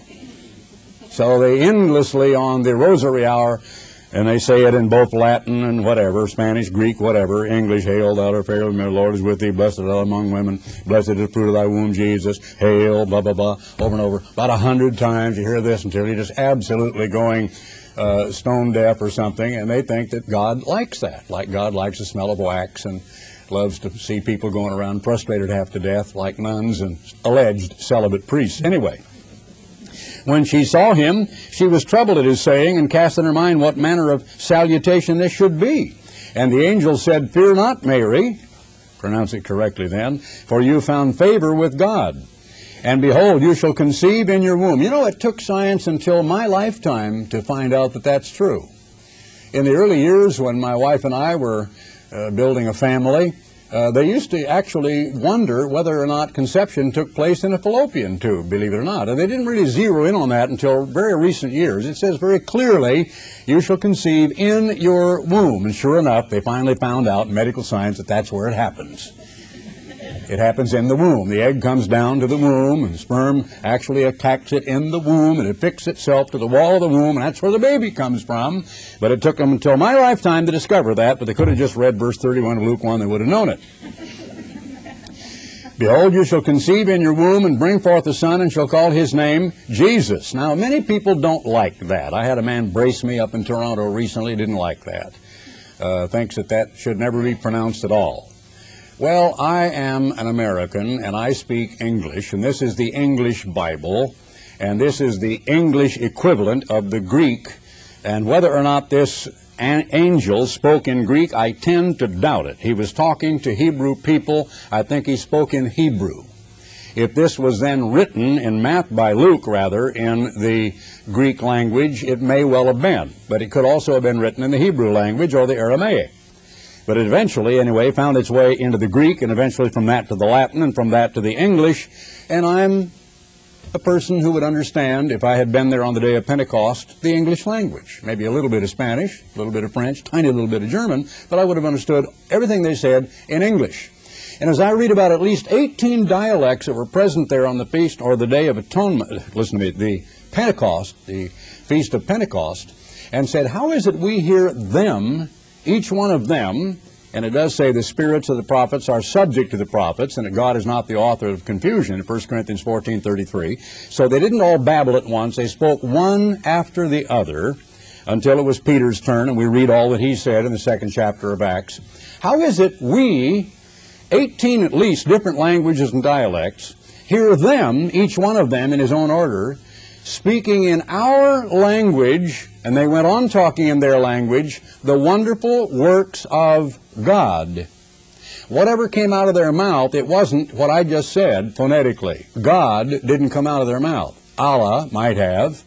So they endlessly on the rosary hour, and they say it in both Latin and whatever, Spanish, Greek, whatever, English, Hail, thou art favored, the Lord is with thee, blessed art thou among women, blessed is the fruit of thy womb, Jesus, Hail, blah, blah, blah, over and over. About a hundred times you hear this until you're just absolutely going Uh, stone deaf or something, and they think that God likes that, like God likes the smell of wax and loves to see people going around frustrated half to death like nuns and alleged celibate priests. Anyway, when she saw him, she was troubled at his saying, and cast in her mind what manner of salutation this should be. And the angel said, Fear not, Mary, pronounce it correctly then, for you found favor with God. And behold, you shall conceive in your womb. You know, it took science until my lifetime to find out that that's true. In the early years when my wife and I were uh, building a family, Uh, they used to actually wonder whether or not conception took place in a fallopian tube, believe it or not. And they didn't really zero in on that until very recent years. It says very clearly, you shall conceive in your womb. And sure enough, they finally found out in medical science that that's where it happens. It happens in the womb. The egg comes down to the womb, and sperm actually attacks it in the womb, and it affixes itself to the wall of the womb, and that's where the baby comes from. But it took them until my lifetime to discover that, but they could have just read verse thirty-one of Luke one, they would have known it. Behold, you shall conceive in your womb and bring forth a son, and shall call his name Jesus. Now, many people don't like that. I had a man brace me up in Toronto recently, didn't like that. Uh, thinks that that should never be pronounced at all. Well, I am an American, and I speak English, and this is the English Bible, and this is the English equivalent of the Greek, and whether or not this an angel spoke in Greek, I tend to doubt it. He was talking to Hebrew people. I think he spoke in Hebrew. If this was then written in math by Luke, rather, in the Greek language, it may well have been, but it could also have been written in the Hebrew language or the Aramaic. But it eventually, anyway, found its way into the Greek, and eventually from that to the Latin, and from that to the English. And I'm a person who would understand, if I had been there on the day of Pentecost, the English language. Maybe a little bit of Spanish, a little bit of French, tiny little bit of German, but I would have understood everything they said in English. And as I read about at least eighteen dialects that were present there on the feast or the Day of Atonement, listen to me, the Pentecost, the Feast of Pentecost, and said, how is it we hear them, each one of them, and it does say the spirits of the prophets are subject to the prophets, and that God is not the author of confusion in First Corinthians fourteen thirty-three. So they didn't all babble at once. They spoke one after the other until it was Peter's turn, and we read all that he said in the second chapter of Acts. How is it we, eighteen at least different languages and dialects, hear them, each one of them in his own order, speaking in our language, and they went on talking in their language, the wonderful works of God? Whatever came out of their mouth, it wasn't what I just said phonetically. God didn't come out of their mouth. Allah might have.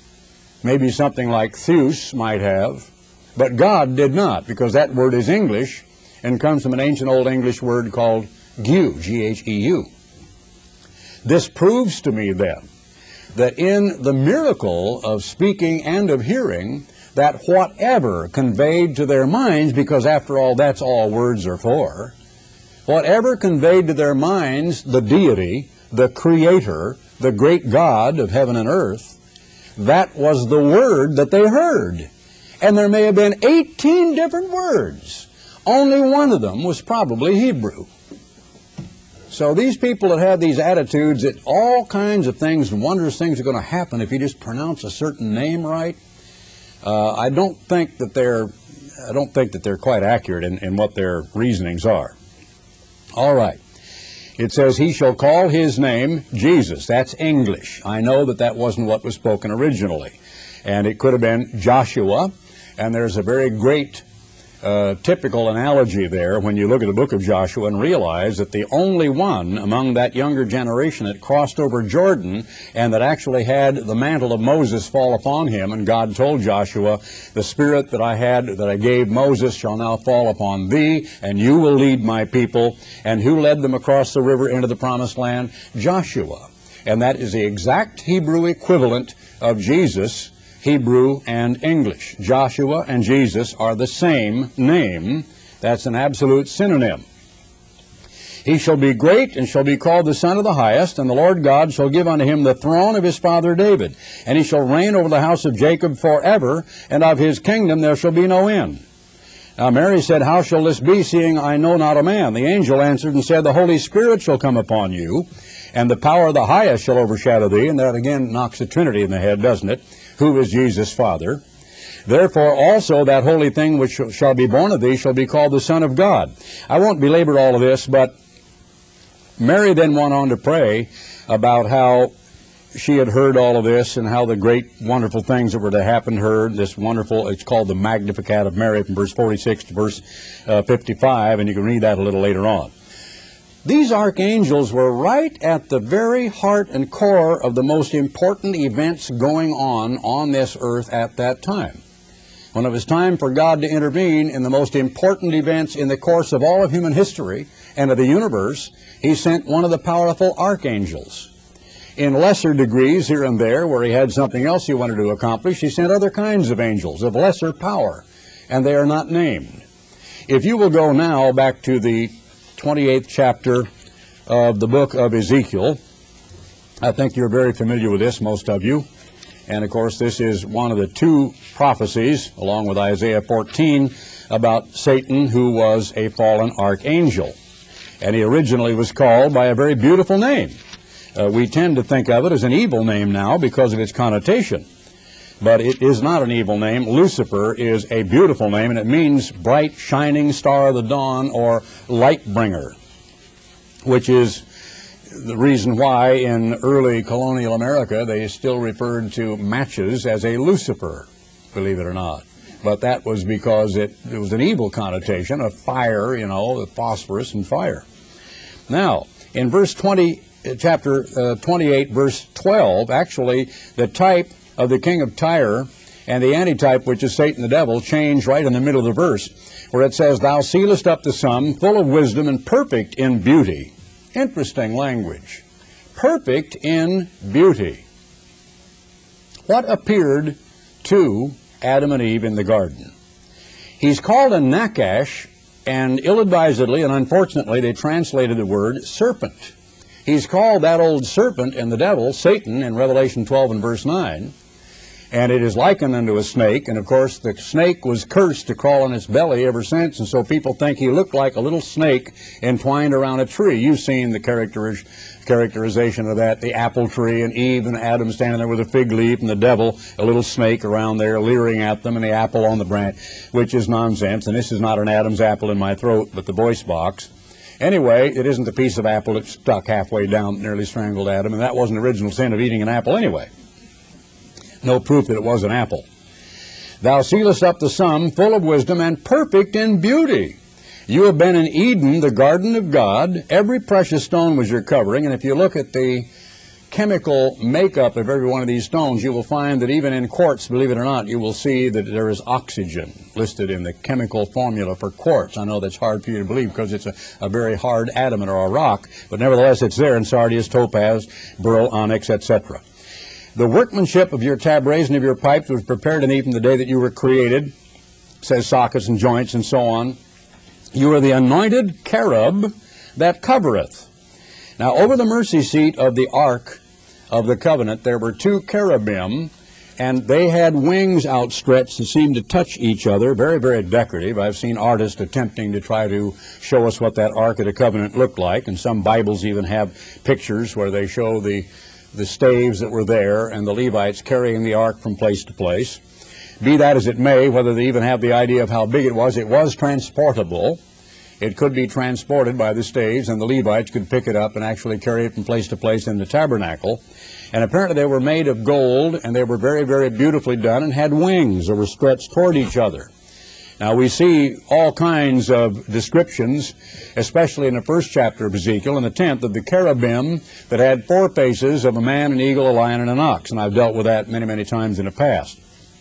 Maybe something like Theus might have. But God did not, because that word is English and comes from an ancient Old English word called Gheu, G H E U. This proves to me then that in the miracle of speaking and of hearing, that whatever conveyed to their minds, because after all that's all words are for, whatever conveyed to their minds the deity, the creator, the great God of heaven and earth, that was the word that they heard. And there may have been eighteen different words. Only one of them was probably Hebrew. So these people that have these attitudes that all kinds of things and wondrous things are going to happen if you just pronounce a certain name right, uh, I don't think that they're I don't think that they're quite accurate in, in what their reasonings are. All right. It says, he shall call his name Jesus. That's English. I know that that wasn't what was spoken originally. And it could have been Joshua. And there's a very great uh, typical analogy there when you look at the book of Joshua and realize that the only one among that younger generation that crossed over Jordan and that actually had the mantle of Moses fall upon him, and God told Joshua, the spirit that I had, that I gave Moses shall now fall upon thee, and you will lead my people. And who led them across the river into the promised land? Joshua. And that is the exact Hebrew equivalent of Jesus, Hebrew and English. Joshua and Jesus are the same name. That's an absolute synonym. He shall be great and shall be called the Son of the Highest, and the Lord God shall give unto him the throne of his father David. And he shall reign over the house of Jacob forever, and of his kingdom there shall be no end. Now Mary said, how shall this be, seeing I know not a man? The angel answered and said, the Holy Spirit shall come upon you, and the power of the highest shall overshadow thee. And that again knocks the Trinity in the head, doesn't it? Who is Jesus' Father. Therefore also that holy thing which shall be born of thee shall be called the Son of God. I won't belabor all of this, but Mary then went on to pray about how she had heard all of this and how the great wonderful things that were to happen to her. This wonderful, it's called the Magnificat of Mary from verse forty-six to verse uh, fifty-five, and you can read that a little later on. These archangels were right at the very heart and core of the most important events going on on this earth at that time. When it was time for God to intervene in the most important events in the course of all of human history and of the universe, he sent one of the powerful archangels. In lesser degrees here and there, where he had something else he wanted to accomplish, he sent other kinds of angels of lesser power, and they are not named. If you will go now back to the twenty-eighth chapter of the book of Ezekiel, I think you're very familiar with this, most of you. And of course, this is one of the two prophecies, along with Isaiah fourteen, about Satan, who was a fallen archangel. And he originally was called by a very beautiful name. Uh, we tend to think of it as an evil name now because of its connotation. But it is not an evil name. Lucifer is a beautiful name, and it means bright, shining star of the dawn, or light bringer, which is the reason why in early colonial America they still referred to matches as a Lucifer, believe it or not. But that was because it, it was an evil connotation of fire, you know, phosphorus and fire. Now, in verse twenty, chapter uh, twenty-eight, verse twelve, actually the type of the king of Tyre and the antitype, which is Satan the devil, change right in the middle of the verse, where it says, "Thou sealest up the sum, full of wisdom and perfect in beauty." Interesting language. Perfect in beauty. What appeared to Adam and Eve in the garden? He's called a Nakash, and ill-advisedly and unfortunately they translated the word serpent. He's called that old serpent and the devil, Satan, in Revelation twelve and verse nine. And it is likened unto a snake, and of course the snake was cursed to crawl on its belly ever since, and so people think he looked like a little snake entwined around a tree. You've seen the characteriz characterization of that, the apple tree, and Eve and Adam standing there with a fig leaf, and the devil, a little snake around there leering at them, and the apple on the branch, which is nonsense. And this is not an Adam's apple in my throat, but the voice box. Anyway, it isn't the piece of apple that stuck halfway down that nearly strangled Adam, and that wasn't the original sin of eating an apple anyway. No proof that it was an apple. "Thou sealest up the sum, full of wisdom and perfect in beauty." You have been in Eden, the garden of God. Every precious stone was your covering, and if you look at the chemical makeup of every one of these stones, you will find that even in quartz, believe it or not, you will see that there is oxygen listed in the chemical formula for quartz. I know that's hard for you to believe because it's a, a very hard adamant or a rock, but nevertheless it's there in sardius, topaz, beryl, onyx, et cetera. "The workmanship of your tabrets and of your pipes was prepared in even the day that you were created," says sockets and joints and so on. "You are the anointed cherub that covereth." Now, over the mercy seat of the Ark of the Covenant, there were two cherubim, and they had wings outstretched that seemed to touch each other. Very, very decorative. I've seen artists attempting to try to show us what that Ark of the Covenant looked like, and some Bibles even have pictures where they show the the staves that were there and the Levites carrying the ark from place to place. Be that as it may, whether they even have the idea of how big it was, it was transportable. It could be transported by the staves, and the Levites could pick it up and actually carry it from place to place in the tabernacle. And apparently they were made of gold, and they were very, very beautifully done and had wings that were stretched toward each other. Now, we see all kinds of descriptions, especially in the first chapter of Ezekiel, and the tenth, of the cherubim that had four faces of a man, an eagle, a lion, and an ox. And I've dealt with that many, many times in the past.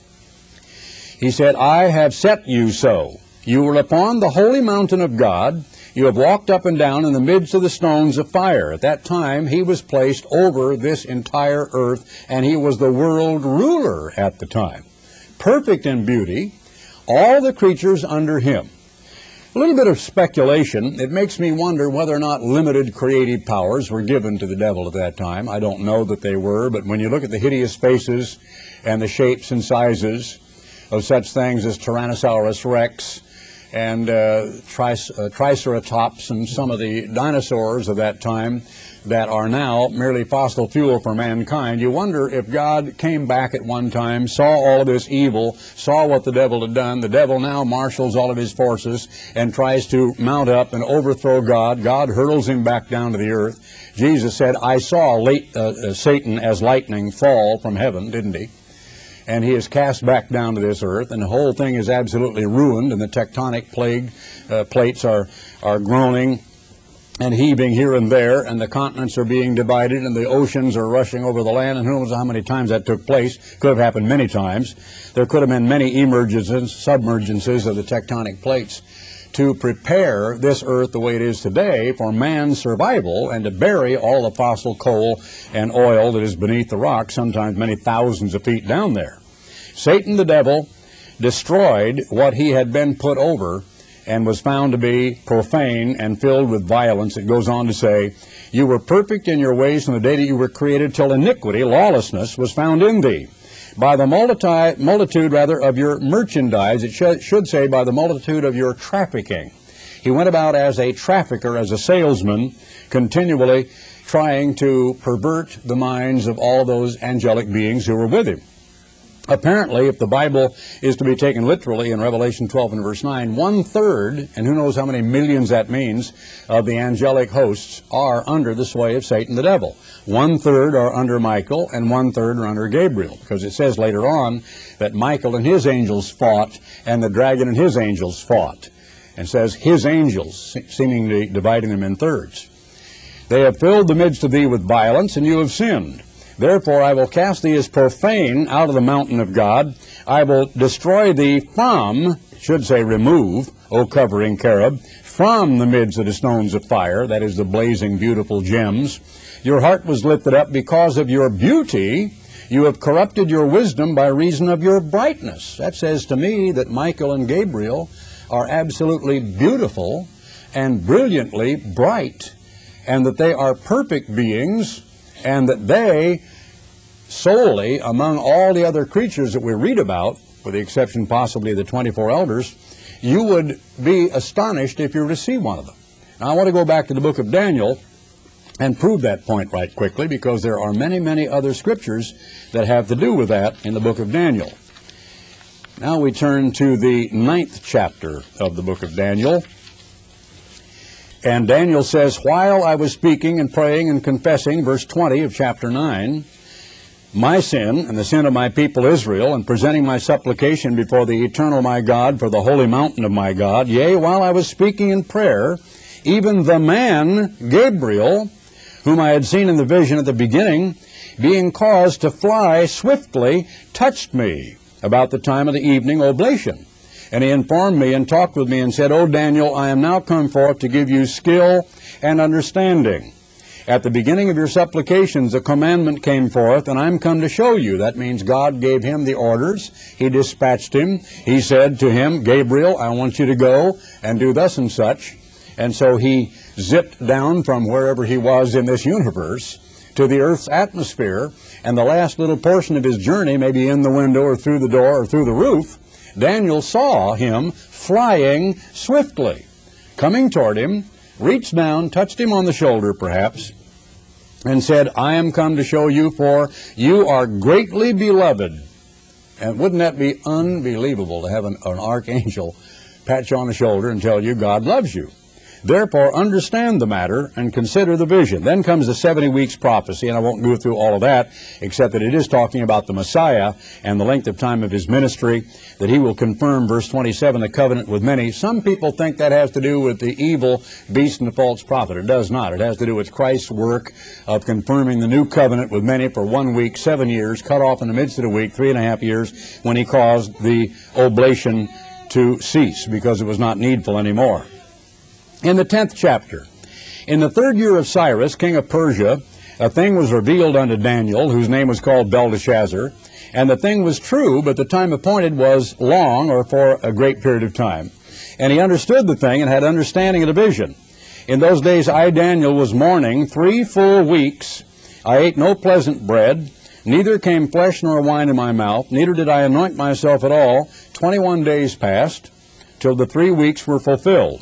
He said, "I have set you so. You were upon the holy mountain of God. You have walked up and down in the midst of the stones of fire." At that time, he was placed over this entire earth, and he was the world ruler at the time. Perfect in beauty, all the creatures under him. A little bit of speculation. It makes me wonder whether or not limited creative powers were given to the devil at that time. I don't know that they were, but when you look at the hideous faces and the shapes and sizes of such things as Tyrannosaurus rex and uh, tric uh, Triceratops and some of the dinosaurs of that time that are now merely fossil fuel for mankind, you wonder if God came back at one time, saw all of this evil, saw what the devil had done. The devil now marshals all of his forces and tries to mount up and overthrow God. God hurls him back down to the earth. Jesus said, "I saw late, uh, uh, Satan as lightning fall from heaven," didn't he? And he is cast back down to this earth, and the whole thing is absolutely ruined, and the tectonic plague, uh, plates are, are groaning and heaving here and there, and the continents are being divided, and the oceans are rushing over the land, and who knows how many times that took place. Could have happened many times. There could have been many emergences, submergences of the tectonic plates to prepare this earth the way it is today for man's survival and to bury all the fossil coal and oil that is beneath the rock, sometimes many thousands of feet down there. Satan, the devil, destroyed what he had been put over and was found to be profane and filled with violence. It goes on to say, you were perfect in your ways from the day that you were created till iniquity, lawlessness, was found in thee. By the multitude, multitude rather, of your merchandise, it sh should say by the multitude of your trafficking. He went about as a trafficker, as a salesman, continually trying to pervert the minds of all those angelic beings who were with him. Apparently, if the Bible is to be taken literally in Revelation twelve and verse nine, one-third, and who knows how many millions that means, of the angelic hosts are under the sway of Satan the devil. One-third are under Michael, and one-third are under Gabriel, because it says later on that Michael and his angels fought, and the dragon and his angels fought. And says his angels, seemingly dividing them in thirds. They have filled the midst of thee with violence, and you have sinned. Therefore I will cast thee as profane out of the mountain of God. I will destroy thee from, should say remove, O covering cherub, from the midst of the stones of fire, that is the blazing beautiful gems. Your heart was lifted up because of your beauty. You have corrupted your wisdom by reason of your brightness. That says to me that Michael and Gabriel are absolutely beautiful and brilliantly bright, and that they are perfect beings, and that they, solely among all the other creatures that we read about, with the exception possibly of the twenty-four elders, you would be astonished if you were to see one of them. Now I want to go back to the book of Daniel and prove that point right quickly, because there are many, many other scriptures that have to do with that in the book of Daniel. Now we turn to the ninth chapter of the book of Daniel. And Daniel says, while I was speaking and praying and confessing, verse twenty of chapter nine, my sin and the sin of my people Israel, and presenting my supplication before the eternal my God for the holy mountain of my God, yea, while I was speaking in prayer, even the man Gabriel, whom I had seen in the vision at the beginning, being caused to fly swiftly, touched me about the time of the evening oblation. And he informed me and talked with me and said, O Daniel, I am now come forth to give you skill and understanding. At the beginning of your supplications, a commandment came forth, and I'm come to show you. That means God gave him the orders. He dispatched him. He said to him, Gabriel, I want you to go and do thus and such. And so he zipped down from wherever he was in this universe to the earth's atmosphere, and the last little portion of his journey, maybe in the window or through the door or through the roof, Daniel saw him flying swiftly, coming toward him, reached down, touched him on the shoulder perhaps, and said, I am come to show you, for you are greatly beloved. And wouldn't that be unbelievable to have an, an archangel pat you on the shoulder and tell you God loves you? Therefore, understand the matter and consider the vision. Then comes the seventy weeks prophecy, and I won't go through all of that, except that it is talking about the Messiah and the length of time of his ministry, that he will confirm, verse twenty-seven, the covenant with many. Some people think that has to do with the evil beast and the false prophet. It does not. It has to do with Christ's work of confirming the new covenant with many for one week, seven years, cut off in the midst of the week, three and a half years, when he caused the oblation to cease because it was not needful anymore. In the tenth chapter, in the third year of Cyrus, king of Persia, a thing was revealed unto Daniel, whose name was called Belteshazzar, and the thing was true, but the time appointed was long, or for a great period of time. And he understood the thing and had understanding of the vision. In those days I, Daniel, was mourning three full weeks. I ate no pleasant bread, neither came flesh nor wine in my mouth, neither did I anoint myself at all. Twenty-one days passed, till the three weeks were fulfilled.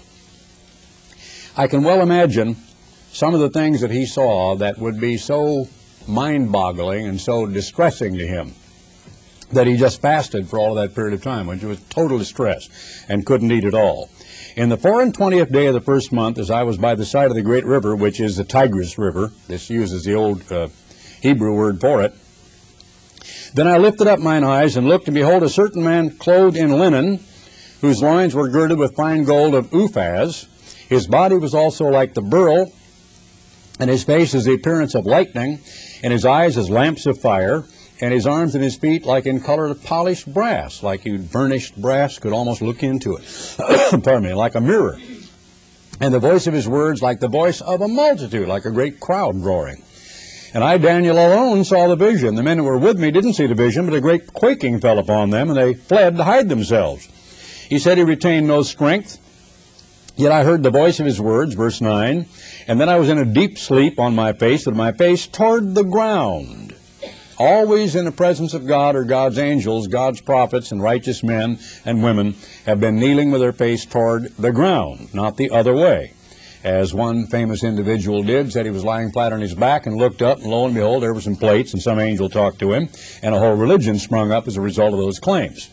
I can well imagine some of the things that he saw that would be so mind-boggling and so distressing to him that he just fasted for all of that period of time, which was total distress, and couldn't eat at all. In the four and twentieth day of the first month, as I was by the side of the great river, which is the Tigris River, this uses the old uh, Hebrew word for it, then I lifted up mine eyes and looked, and behold, a certain man clothed in linen, whose loins were girded with fine gold of Uphaz. His body was also like the beryl, and his face is the appearance of lightning, and his eyes as lamps of fire, and his arms and his feet like in color of polished brass, like you burnished brass could almost look into it. Pardon me, like a mirror. And the voice of his words like the voice of a multitude, like a great crowd roaring. And I, Daniel, alone saw the vision. The men who were with me didn't see the vision, but a great quaking fell upon them, and they fled to hide themselves. He said he retained no strength, yet I heard the voice of his words, verse nine, and then I was in a deep sleep on my face, with my face toward the ground. Always in the presence of God or God's angels, God's prophets and righteous men and women have been kneeling with their face toward the ground, not the other way. As one famous individual did, said he was lying flat on his back and looked up, and lo and behold, there were some plates, and some angel talked to him, and a whole religion sprung up as a result of those claims.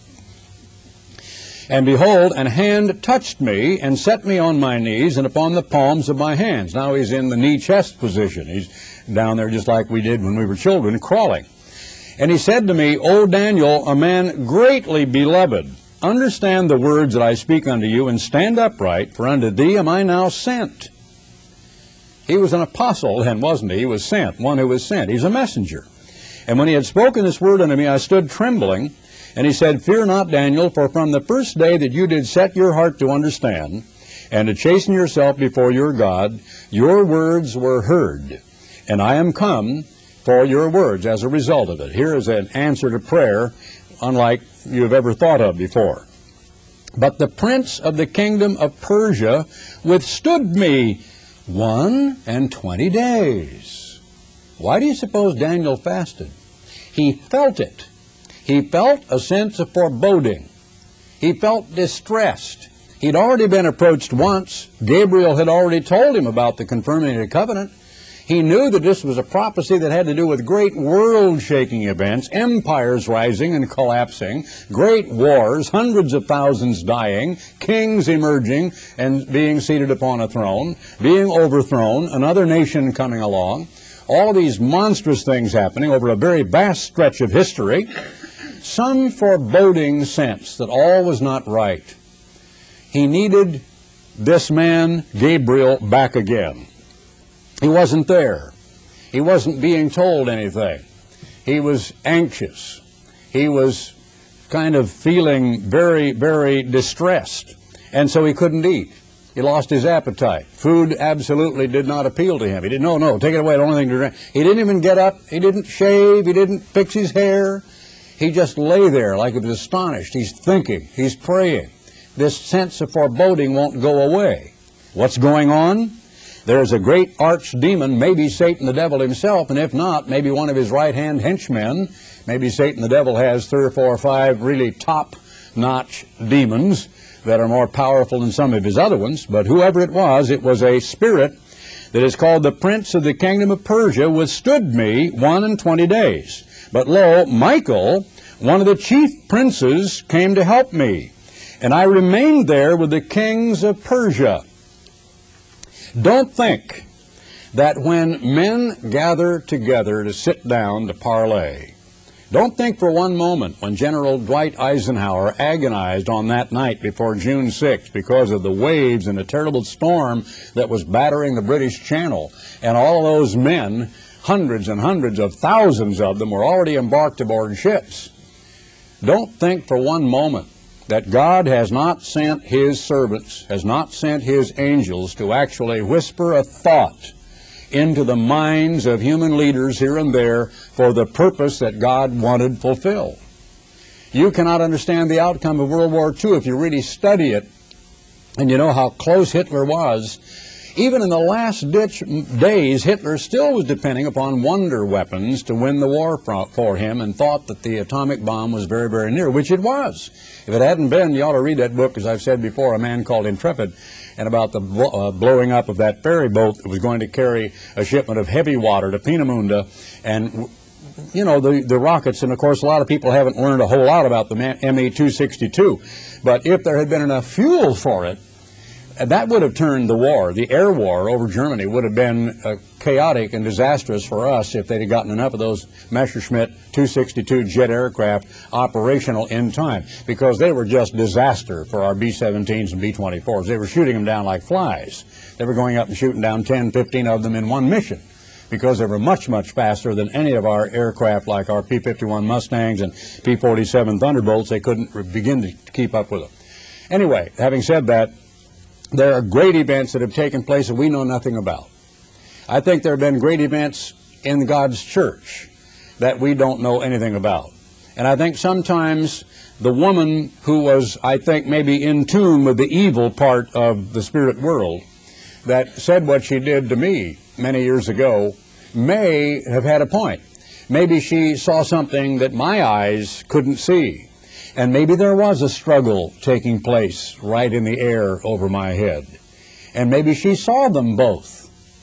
And behold, an hand touched me and set me on my knees and upon the palms of my hands. Now he's in the knee-chest position. He's down there just like we did when we were children, crawling. And he said to me, O Daniel, a man greatly beloved, understand the words that I speak unto you, and stand upright, for unto thee am I now sent. He was an apostle then, wasn't he? He was sent, one who was sent. He's a messenger. And when he had spoken this word unto me, I stood trembling. And he said, Fear not, Daniel, for from the first day that you did set your heart to understand, and to chasten yourself before your God, your words were heard. And I am come for your words as a result of it. Here is an answer to prayer unlike you've ever thought of before. But the prince of the kingdom of Persia withstood me one and twenty days. Why do you suppose Daniel fasted? He felt it. He felt a sense of foreboding. He felt distressed. He'd already been approached once. Gabriel had already told him about the confirming of the covenant. He knew that this was a prophecy that had to do with great world-shaking events, empires rising and collapsing, great wars, hundreds of thousands dying, kings emerging and being seated upon a throne, being overthrown, another nation coming along, all of these monstrous things happening over a very vast stretch of history, some foreboding sense that all was not right. He needed this man, Gabriel, back again. He wasn't there. He wasn't being told anything. He was anxious. He was kind of feeling very, very distressed. And so he couldn't eat. He lost his appetite. Food absolutely did not appeal to him. He didn't, no, no, take it away, the only thing to drink. He didn't even get up. He didn't shave. He didn't fix his hair. He just lay there like he was astonished. He's thinking. He's praying. This sense of foreboding won't go away. What's going on? There's a great archdemon, maybe Satan the devil himself, and if not, maybe one of his right-hand henchmen. Maybe Satan the devil has three or four or five really top-notch demons that are more powerful than some of his other ones. But whoever it was, it was a spirit that is called the prince of the kingdom of Persia, withstood me one and twenty days. But lo, Michael, one of the chief princes, came to help me, and I remained there with the kings of Persia. Don't think that when men gather together to sit down to parley, don't think for one moment when General Dwight Eisenhower agonized on that night before June sixth because of the waves and the terrible storm that was battering the British Channel, and all of those men, hundreds and hundreds of thousands of them, were already embarked aboard ships. Don't think for one moment that God has not sent his servants, has not sent his angels to actually whisper a thought into the minds of human leaders here and there for the purpose that God wanted fulfilled. You cannot understand the outcome of World War Two if you really study it, and you know how close Hitler was. Even in the last-ditch days, Hitler still was depending upon wonder weapons to win the war for him, and thought that the atomic bomb was very, very near, which it was. If it hadn't been, you ought to read that book, as I've said before, A Man Called Intrepid, and about the uh, blowing up of that ferry boat that was going to carry a shipment of heavy water to Peenemünde, and you know, the, the rockets, and of course a lot of people haven't learned a whole lot about the M E two sixty-two, but if there had been enough fuel for it, And that would have turned the war. The air war over Germany would have been uh, chaotic and disastrous for us if they'd have gotten enough of those Messerschmitt two sixty-two jet aircraft operational in time, because they were just disaster for our B seventeens and B twenty-fours. They were shooting them down like flies. They were going up and shooting down ten, fifteen of them in one mission, because they were much, much faster than any of our aircraft like our P fifty-one Mustangs and P forty-seven Thunderbolts. They couldn't begin to keep up with them. Anyway, having said that, there are great events that have taken place that we know nothing about. I think there have been great events in God's church that we don't know anything about. And I think sometimes the woman who was, I think, maybe in tune with the evil part of the spirit world that said what she did to me many years ago may have had a point. Maybe she saw something that my eyes couldn't see. And maybe there was a struggle taking place right in the air over my head. And maybe she saw them both.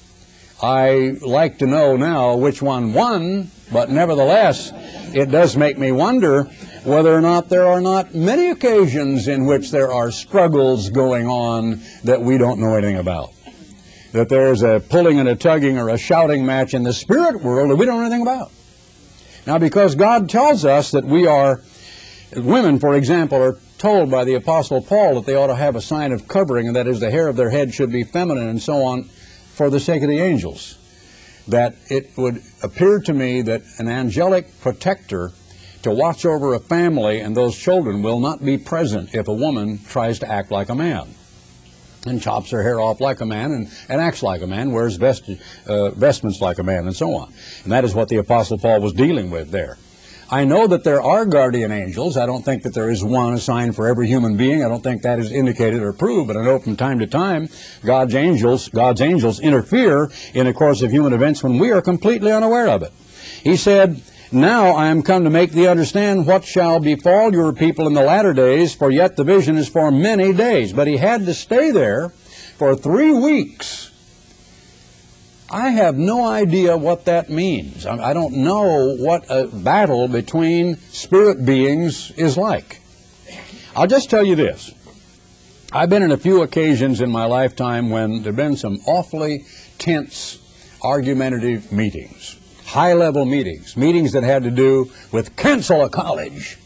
I like to know now which one won, but nevertheless, it does make me wonder whether or not there are not many occasions in which there are struggles going on that we don't know anything about. That there's a pulling and a tugging or a shouting match in the spirit world that we don't know anything about. Now, because God tells us that we are, women, for example, are told by the Apostle Paul that they ought to have a sign of covering, and that is the hair of their head should be feminine and so on, for the sake of the angels. That it would appear to me that an angelic protector to watch over a family and those children will not be present if a woman tries to act like a man and chops her hair off like a man and, and acts like a man, wears vest, uh, vestments like a man, and so on. And that is what the Apostle Paul was dealing with there. I know that there are guardian angels. I don't think that there is one assigned for every human being. I don't think that is indicated or proved, but I know from time to time God's angels, God's angels interfere in the course of human events when we are completely unaware of it. He said, "Now I am come to make thee understand what shall befall your people in the latter days, for yet the vision is for many days." But he had to stay there for three weeks. I have no idea what that means. I don't know what a battle between spirit beings is like. I'll just tell you this. I've been in a few occasions in my lifetime when there have been some awfully tense, argumentative meetings, high-level meetings, meetings that had to do with cancel a college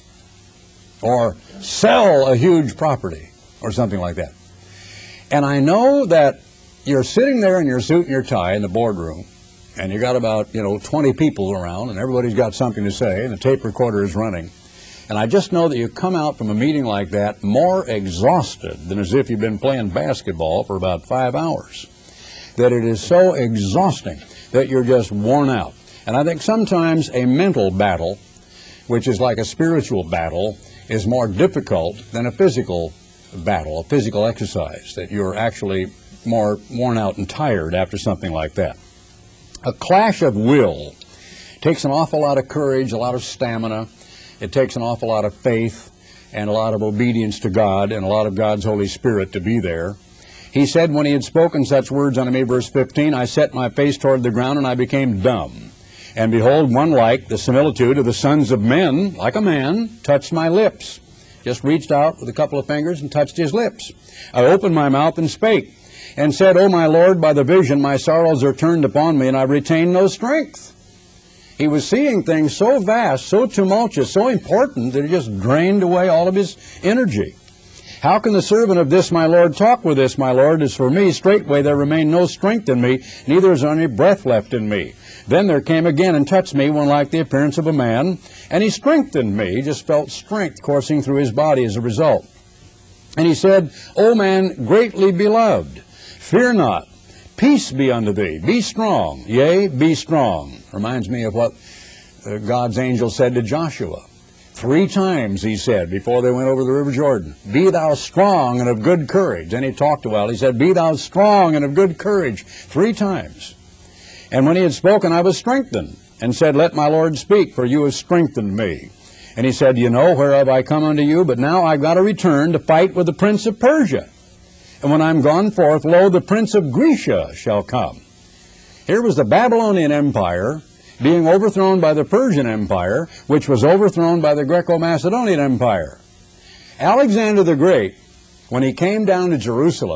or sell a huge property or something like that. And I know that you're sitting there in your suit and your tie in the boardroom, and you got about, you know, twenty people around, and everybody's got something to say, and the tape recorder is running. And I just know that you come out from a meeting like that more exhausted than as if you've been playing basketball for about five hours. That it is so exhausting that you're just worn out. And I think sometimes a mental battle, which is like a spiritual battle, is more difficult than a physical battle, a physical exercise, that you're actually more worn out and tired after something like that. A clash of will takes an awful lot of courage, a lot of stamina. It takes an awful lot of faith and a lot of obedience to God and a lot of God's Holy Spirit to be there. He said, when he had spoken such words unto me, verse fifteen, I set my face toward the ground and I became dumb. And behold, one like the similitude of the sons of men, like a man, touched my lips. Just reached out with a couple of fingers and touched his lips. I opened my mouth and spake, and said, O my Lord, by the vision my sorrows are turned upon me, and I retain no strength. He was seeing things so vast, so tumultuous, so important, that it just drained away all of his energy. How can the servant of this my Lord talk with this my Lord? As for me, straightway there remained no strength in me, neither is there any breath left in me. Then there came again and touched me one like the appearance of a man, and he strengthened me. He just felt strength coursing through his body as a result. And he said, O man greatly beloved, fear not, peace be unto thee, be strong, yea, be strong. Reminds me of what uh, God's angel said to Joshua. Three times he said before they went over the river Jordan, be thou strong and of good courage. Then he talked a while. He said, be thou strong and of good courage. Three times. And when he had spoken, I was strengthened, and said, let my Lord speak, for you have strengthened me. And he said, you know whereof I come unto you, but now I've got to return to fight with the prince of Persia. And when I'm gone forth, lo, the prince of Grecia shall come. Here was the Babylonian Empire being overthrown by the Persian Empire, which was overthrown by the Greco-Macedonian Empire. Alexander the Great, when he came down to Jerusalem,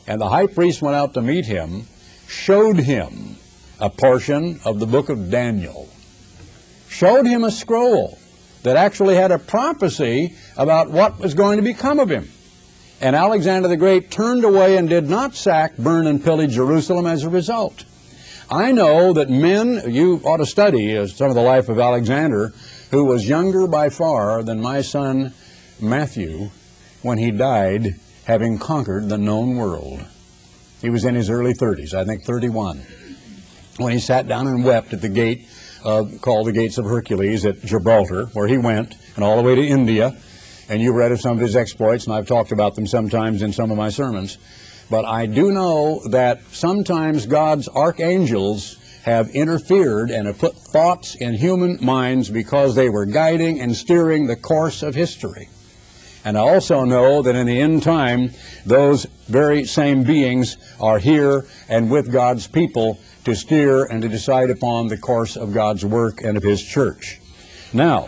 And the high priest went out to meet him, showed him a portion of the book of Daniel, showed him a scroll that actually had a prophecy about what was going to become of him. And Alexander the Great turned away and did not sack, burn, and pillage Jerusalem as a result. I know that men, you ought to study uh, some of the life of Alexander, who was younger by far than my son Matthew when he died, having conquered the known world. He was in his early thirties, I think thirty-one, when he sat down and wept at the gate uh, called the Gates of Hercules at Gibraltar, where he went, and all the way to India. And you've read of some of his exploits, and I've talked about them sometimes in some of my sermons. But I do know that sometimes God's archangels have interfered and have put thoughts in human minds because they were guiding and steering the course of history. And I also know that in the end time, those very same beings are here and with God's people to steer and to decide upon the course of God's work and of His church. Now,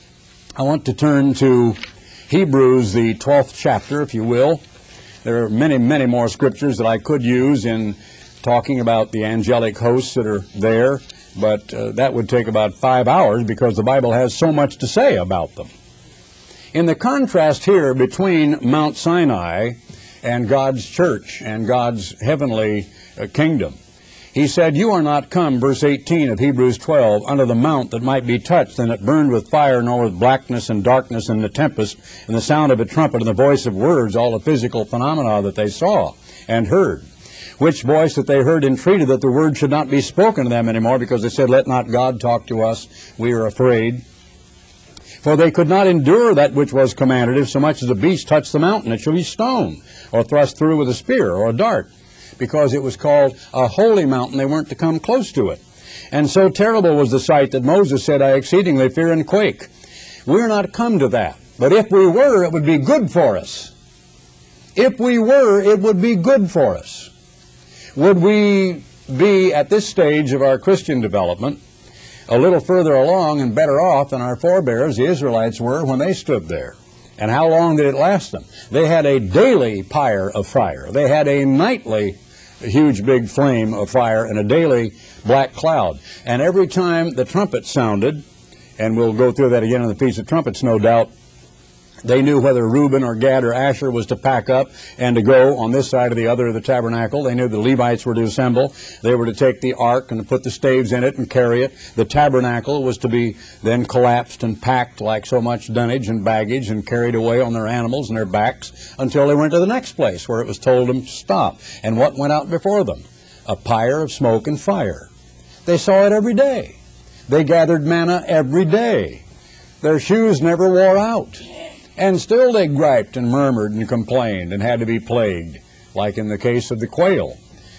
I want to turn to Hebrews, the twelfth chapter, if you will. There are many, many more scriptures that I could use in talking about the angelic hosts that are there, but uh, that would take about five hours because the Bible has so much to say about them. In the contrast here between Mount Sinai and God's church and God's heavenly uh, kingdom, he said, "You are not come," verse eighteen of Hebrews twelve, "unto the mount that might be touched, and it burned with fire, nor with blackness and darkness and the tempest, and the sound of a trumpet and the voice of words," all the physical phenomena that they saw and heard. Which voice that they heard entreated that the word should not be spoken to them anymore, because they said, "Let not God talk to us, we are afraid." For they could not endure that which was commanded, if so much as a beast touch the mountain, it shall be stoned, or thrust through with a spear or a dart. Because it was called a holy mountain, they weren't to come close to it. And so terrible was the sight that Moses said, "I exceedingly fear and quake." We're not come to that. But if we were, it would be good for us. If we were, it would be good for us. Would we be, at this stage of our Christian development, a little further along and better off than our forebears, the Israelites, were when they stood there? And how long did it last them? They had a daily pyre of fire. They had a nightly huge big flame of fire and a daily black cloud. And every time the trumpet sounded, and we'll go through that again in the Feast of Trumpets, no doubt, they knew whether Reuben or Gad or Asher was to pack up and to go on this side or the other of the tabernacle. They knew the Levites were to assemble. They were to take the ark and to put the staves in it and carry it. The tabernacle was to be then collapsed and packed like so much dunnage and baggage and carried away on their animals and their backs until they went to the next place where it was told them to stop. And what went out before them? A pyre of smoke and fire. They saw it every day. They gathered manna every day. Their shoes never wore out. And still they griped and murmured and complained and had to be plagued, like in the case of the quail,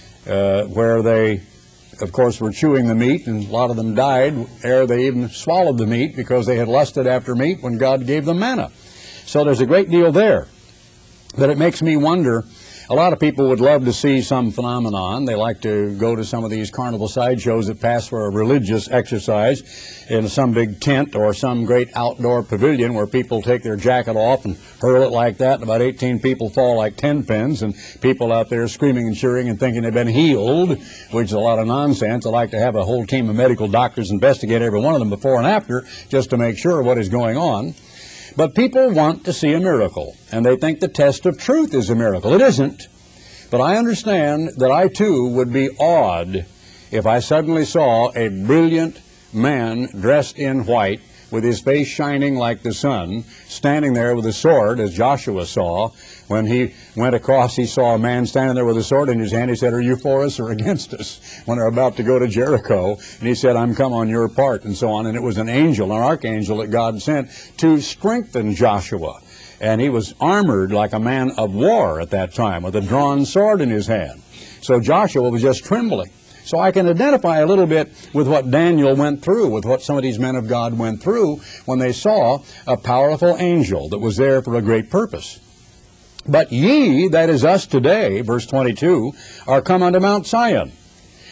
uh, where they, of course, were chewing the meat, and a lot of them died ere they even swallowed the meat because they had lusted after meat when God gave them manna. So there's a great deal there. But it makes me wonder, a lot of people would love to see some phenomenon. They like to go to some of these carnival sideshows that pass for a religious exercise in some big tent or some great outdoor pavilion where people take their jacket off and hurl it like that, and about eighteen people fall like ten pins, and people out there screaming and cheering and thinking they've been healed, which is a lot of nonsense. I like to have a whole team of medical doctors investigate every one of them before and after just to make sure what is going on. But people want to see a miracle, and they think the test of truth is a miracle. It isn't. But I understand that I, too, would be awed if I suddenly saw a brilliant man dressed in white with his face shining like the sun, standing there with a sword, as Joshua saw. When he went across, he saw a man standing there with a sword in his hand. He said, "Are you for us or against us?" when they're about to go to Jericho. And he said, "I'm come on your part," and so on. And it was an angel, an archangel that God sent to strengthen Joshua. And he was armored like a man of war at that time with a drawn sword in his hand. So Joshua was just trembling. So I can identify a little bit with what Daniel went through, with what some of these men of God went through when they saw a powerful angel that was there for a great purpose. "But ye," that is us today, verse twenty-two, "are come unto Mount Sion,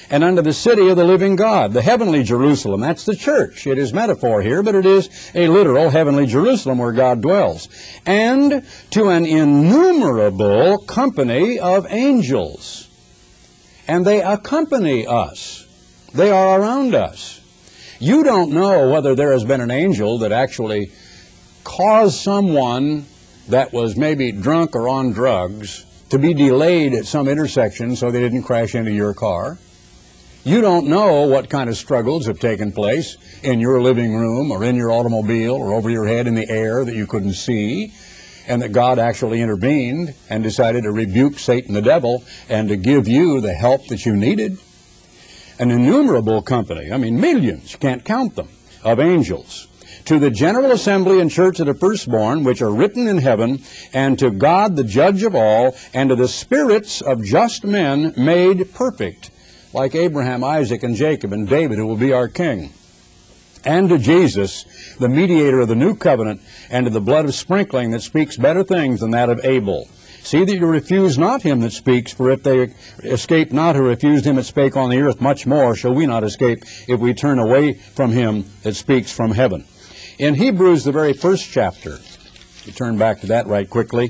and unto the city of the living God, the heavenly Jerusalem. That's the church. It is metaphor here, but it is a literal heavenly Jerusalem where God dwells. And to an innumerable company of angels. And they accompany us. They are around us. You don't know whether there has been an angel that actually caused someone that was maybe drunk or on drugs to be delayed at some intersection so they didn't crash into your car. You don't know what kind of struggles have taken place in your living room or in your automobile or over your head in the air that you couldn't see, and that God actually intervened and decided to rebuke Satan the devil and to give you the help that you needed. An innumerable company, I mean millions, you can't count them, of angels. To the general assembly and church of the firstborn, which are written in heaven, and to God the judge of all, and to the spirits of just men made perfect, like Abraham, Isaac, and Jacob, and David, who will be our king. And to Jesus, the mediator of the new covenant, and to the blood of sprinkling that speaks better things than that of Abel. See that you refuse not him that speaks, for if they escape not who refused him that spake on the earth, much more shall we not escape if we turn away from him that speaks from heaven. In Hebrews, the very first chapter, we turn back to that right quickly,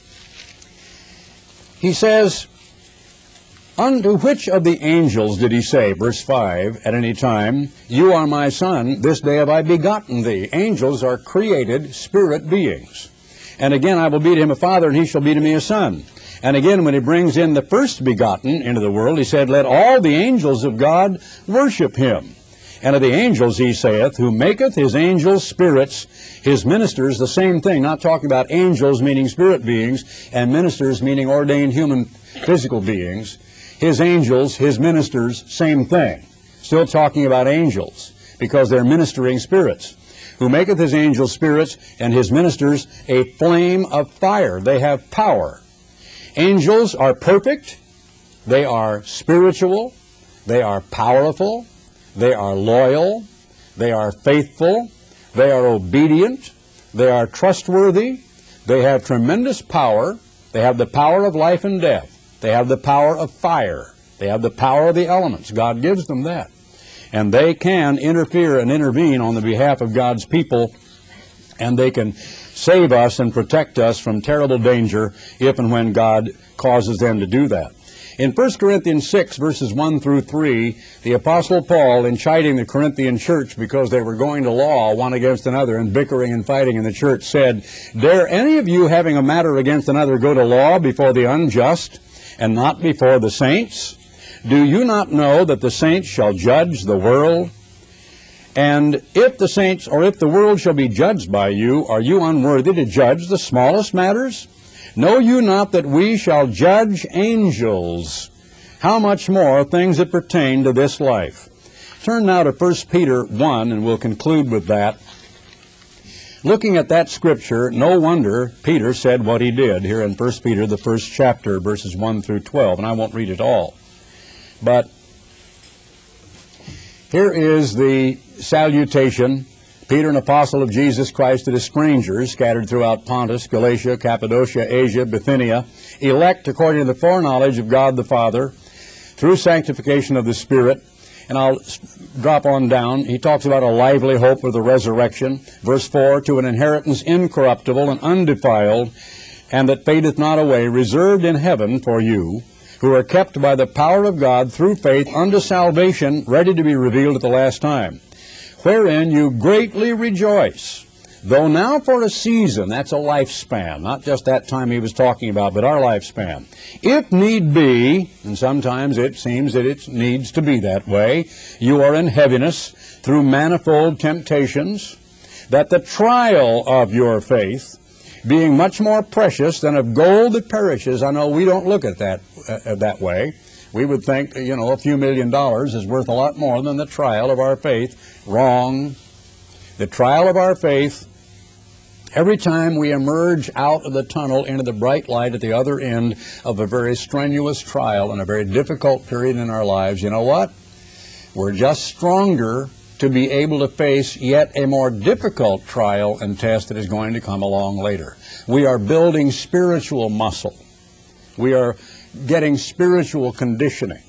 he says, unto which of the angels did he say, verse five, at any time, you are my son, this day have I begotten thee. Angels are created spirit beings. And again, I will be to him a father, and he shall be to me a son. And again, when he brings in the first begotten into the world, he said, let all the angels of God worship him. And of the angels he saith, who maketh his angels spirits, his ministers, the same thing, not talking about angels meaning spirit beings, and ministers meaning ordained human physical beings. His angels, his ministers, same thing. Still talking about angels, because they're ministering spirits. Who maketh his angels spirits, and his ministers a flame of fire. They have power. Angels are perfect. They are spiritual. They are powerful. They are loyal, they are faithful, they are obedient, they are trustworthy, they have tremendous power, they have the power of life and death, they have the power of fire, they have the power of the elements. God gives them that. And they can interfere and intervene on the behalf of God's people, and they can save us and protect us from terrible danger if and when God causes them to do that. In First Corinthians six, verses one through three, the Apostle Paul, in chiding the Corinthian church because they were going to law one against another and bickering and fighting in the church, said, dare any of you having a matter against another go to law before the unjust and not before the saints? Do you not know that the saints shall judge the world? And if the saints, or if the world shall be judged by you, are you unworthy to judge the smallest matters? Know you not that we shall judge angels? How much more things that pertain to this life? Turn now to First Peter one, and we'll conclude with that. Looking at that scripture, no wonder Peter said what he did here in First Peter, the first chapter, verses one through twelve, and I won't read it all. But here is the salutation. Peter, an apostle of Jesus Christ, to the strangers scattered throughout Pontus, Galatia, Cappadocia, Asia, Bithynia, elect according to the foreknowledge of God the Father, through sanctification of the Spirit. And I'll drop on down. He talks about a lively hope of the resurrection. Verse four, to an inheritance incorruptible and undefiled, and that fadeth not away, reserved in heaven for you, who are kept by the power of God through faith unto salvation, ready to be revealed at the last time, wherein you greatly rejoice, though now for a season, that's a lifespan, not just that time he was talking about, but our lifespan, if need be, and sometimes it seems that it needs to be that way, you are in heaviness through manifold temptations, that the trial of your faith, being much more precious than of gold that perishes. I know we don't look at that uh, that way. We would think, you know, a few million dollars is worth a lot more than the trial of our faith. Wrong. The trial of our faith, every time we emerge out of the tunnel into the bright light at the other end of a very strenuous trial and a very difficult period in our lives, you know what? We're just stronger to be able to face yet a more difficult trial and test that is going to come along later. We are building spiritual muscle. We are getting spiritual conditioning.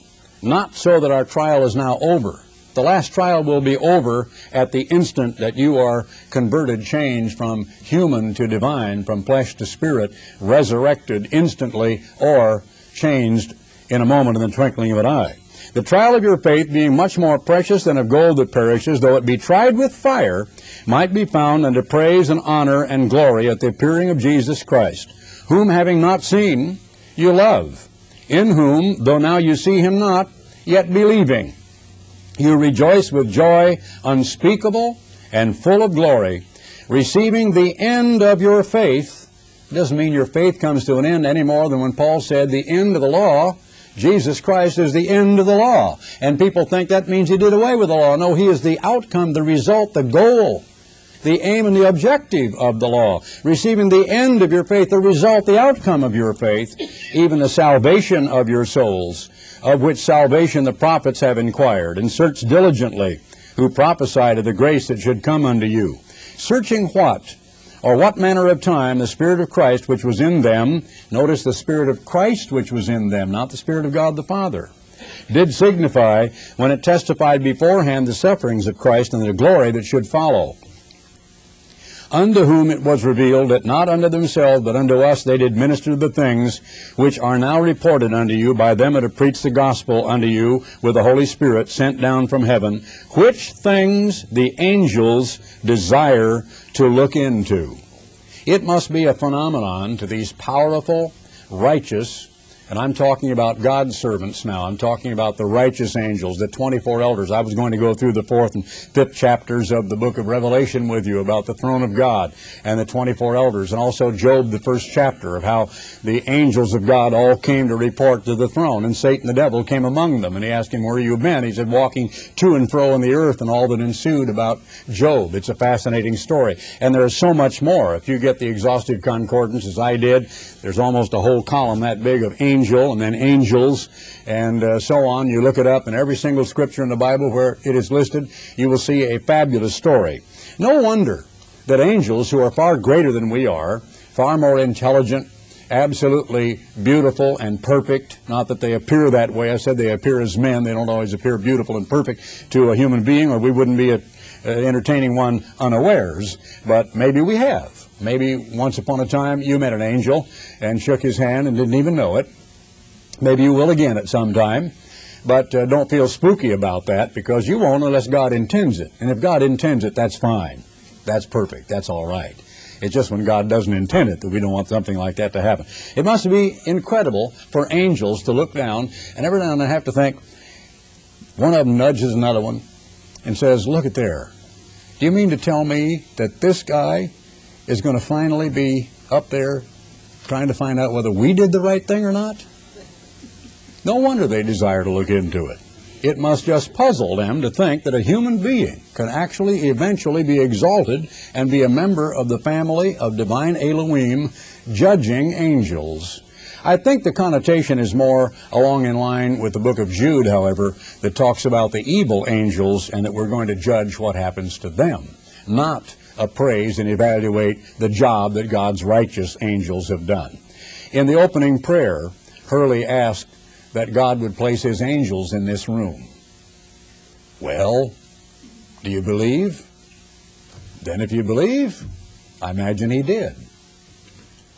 not so that our trial is now over. The last trial will be over at the instant that you are converted, changed from human to divine, from flesh to spirit, resurrected instantly, or changed in a moment in the twinkling of an eye. The trial of your faith, being much more precious than of gold that perishes, though it be tried with fire, might be found unto praise and honor and glory at the appearing of Jesus Christ, whom having not seen, you love, in whom, though now you see him not, yet believing, you rejoice with joy unspeakable and full of glory, receiving the end of your faith. It doesn't mean your faith comes to an end any more than when Paul said the end of the law. Jesus Christ is the end of the law. And people think that means he did away with the law. No, he is the outcome, the result, the goal, the aim and the objective of the law. Receiving the end of your faith, the result, the outcome of your faith, even the salvation of your souls, of which salvation the prophets have inquired and searched diligently, who prophesied of the grace that should come unto you. Searching what? Or what manner of time the Spirit of Christ which was in them, notice the Spirit of Christ which was in them, not the Spirit of God the Father, did signify when it testified beforehand the sufferings of Christ and the glory that should follow. Unto whom it was revealed that not unto themselves, but unto us they did minister the things which are now reported unto you by them that have preached the gospel unto you with the Holy Spirit sent down from heaven, which things the angels desire to look into. It must be a phenomenon to these powerful, righteous, and I'm talking about God's servants now. I'm talking about the righteous angels, the twenty-four elders. I was going to go through the fourth and fifth chapters of the book of Revelation with you about the throne of God and the twenty-four elders, and also Job, the first chapter, of how the angels of God all came to report to the throne, and Satan the devil came among them, and he asked him, where you been? He said, walking to and fro on the earth, and all that ensued about Job. It's a fascinating story. And there is so much more. If you get the exhaustive concordance, as I did, there's almost a whole column that big of angels. Angel and then angels and uh, so on. You look it up, and every single scripture in the Bible where it is listed, you will see a fabulous story. No wonder that angels, who are far greater than we are, far more intelligent, absolutely beautiful and perfect, not that they appear that way. I said they appear as men. They don't always appear beautiful and perfect to a human being, or we wouldn't be a, uh, entertaining one unawares, but maybe we have. Maybe once upon a time you met an angel and shook his hand and didn't even know it. Maybe you will again at some time, but uh, don't feel spooky about that, because you won't unless God intends it. And if God intends it, that's fine. That's perfect. That's all right. It's just when God doesn't intend it that we don't want something like that to happen. It must be incredible for angels to look down, and every now and then have to think, one of them nudges another one and says, look at there. Do you mean to tell me that this guy is going to finally be up there trying to find out whether we did the right thing or not? No wonder they desire to look into it. It must just puzzle them to think that a human being can actually eventually be exalted and be a member of the family of divine Elohim, judging angels. I think the connotation is more along in line with the book of Jude, however, that talks about the evil angels and that we're going to judge what happens to them, not appraise and evaluate the job that God's righteous angels have done. In the opening prayer, Hurley asked that God would place his angels in this room. Well, do you believe? Then if you believe, I imagine he did.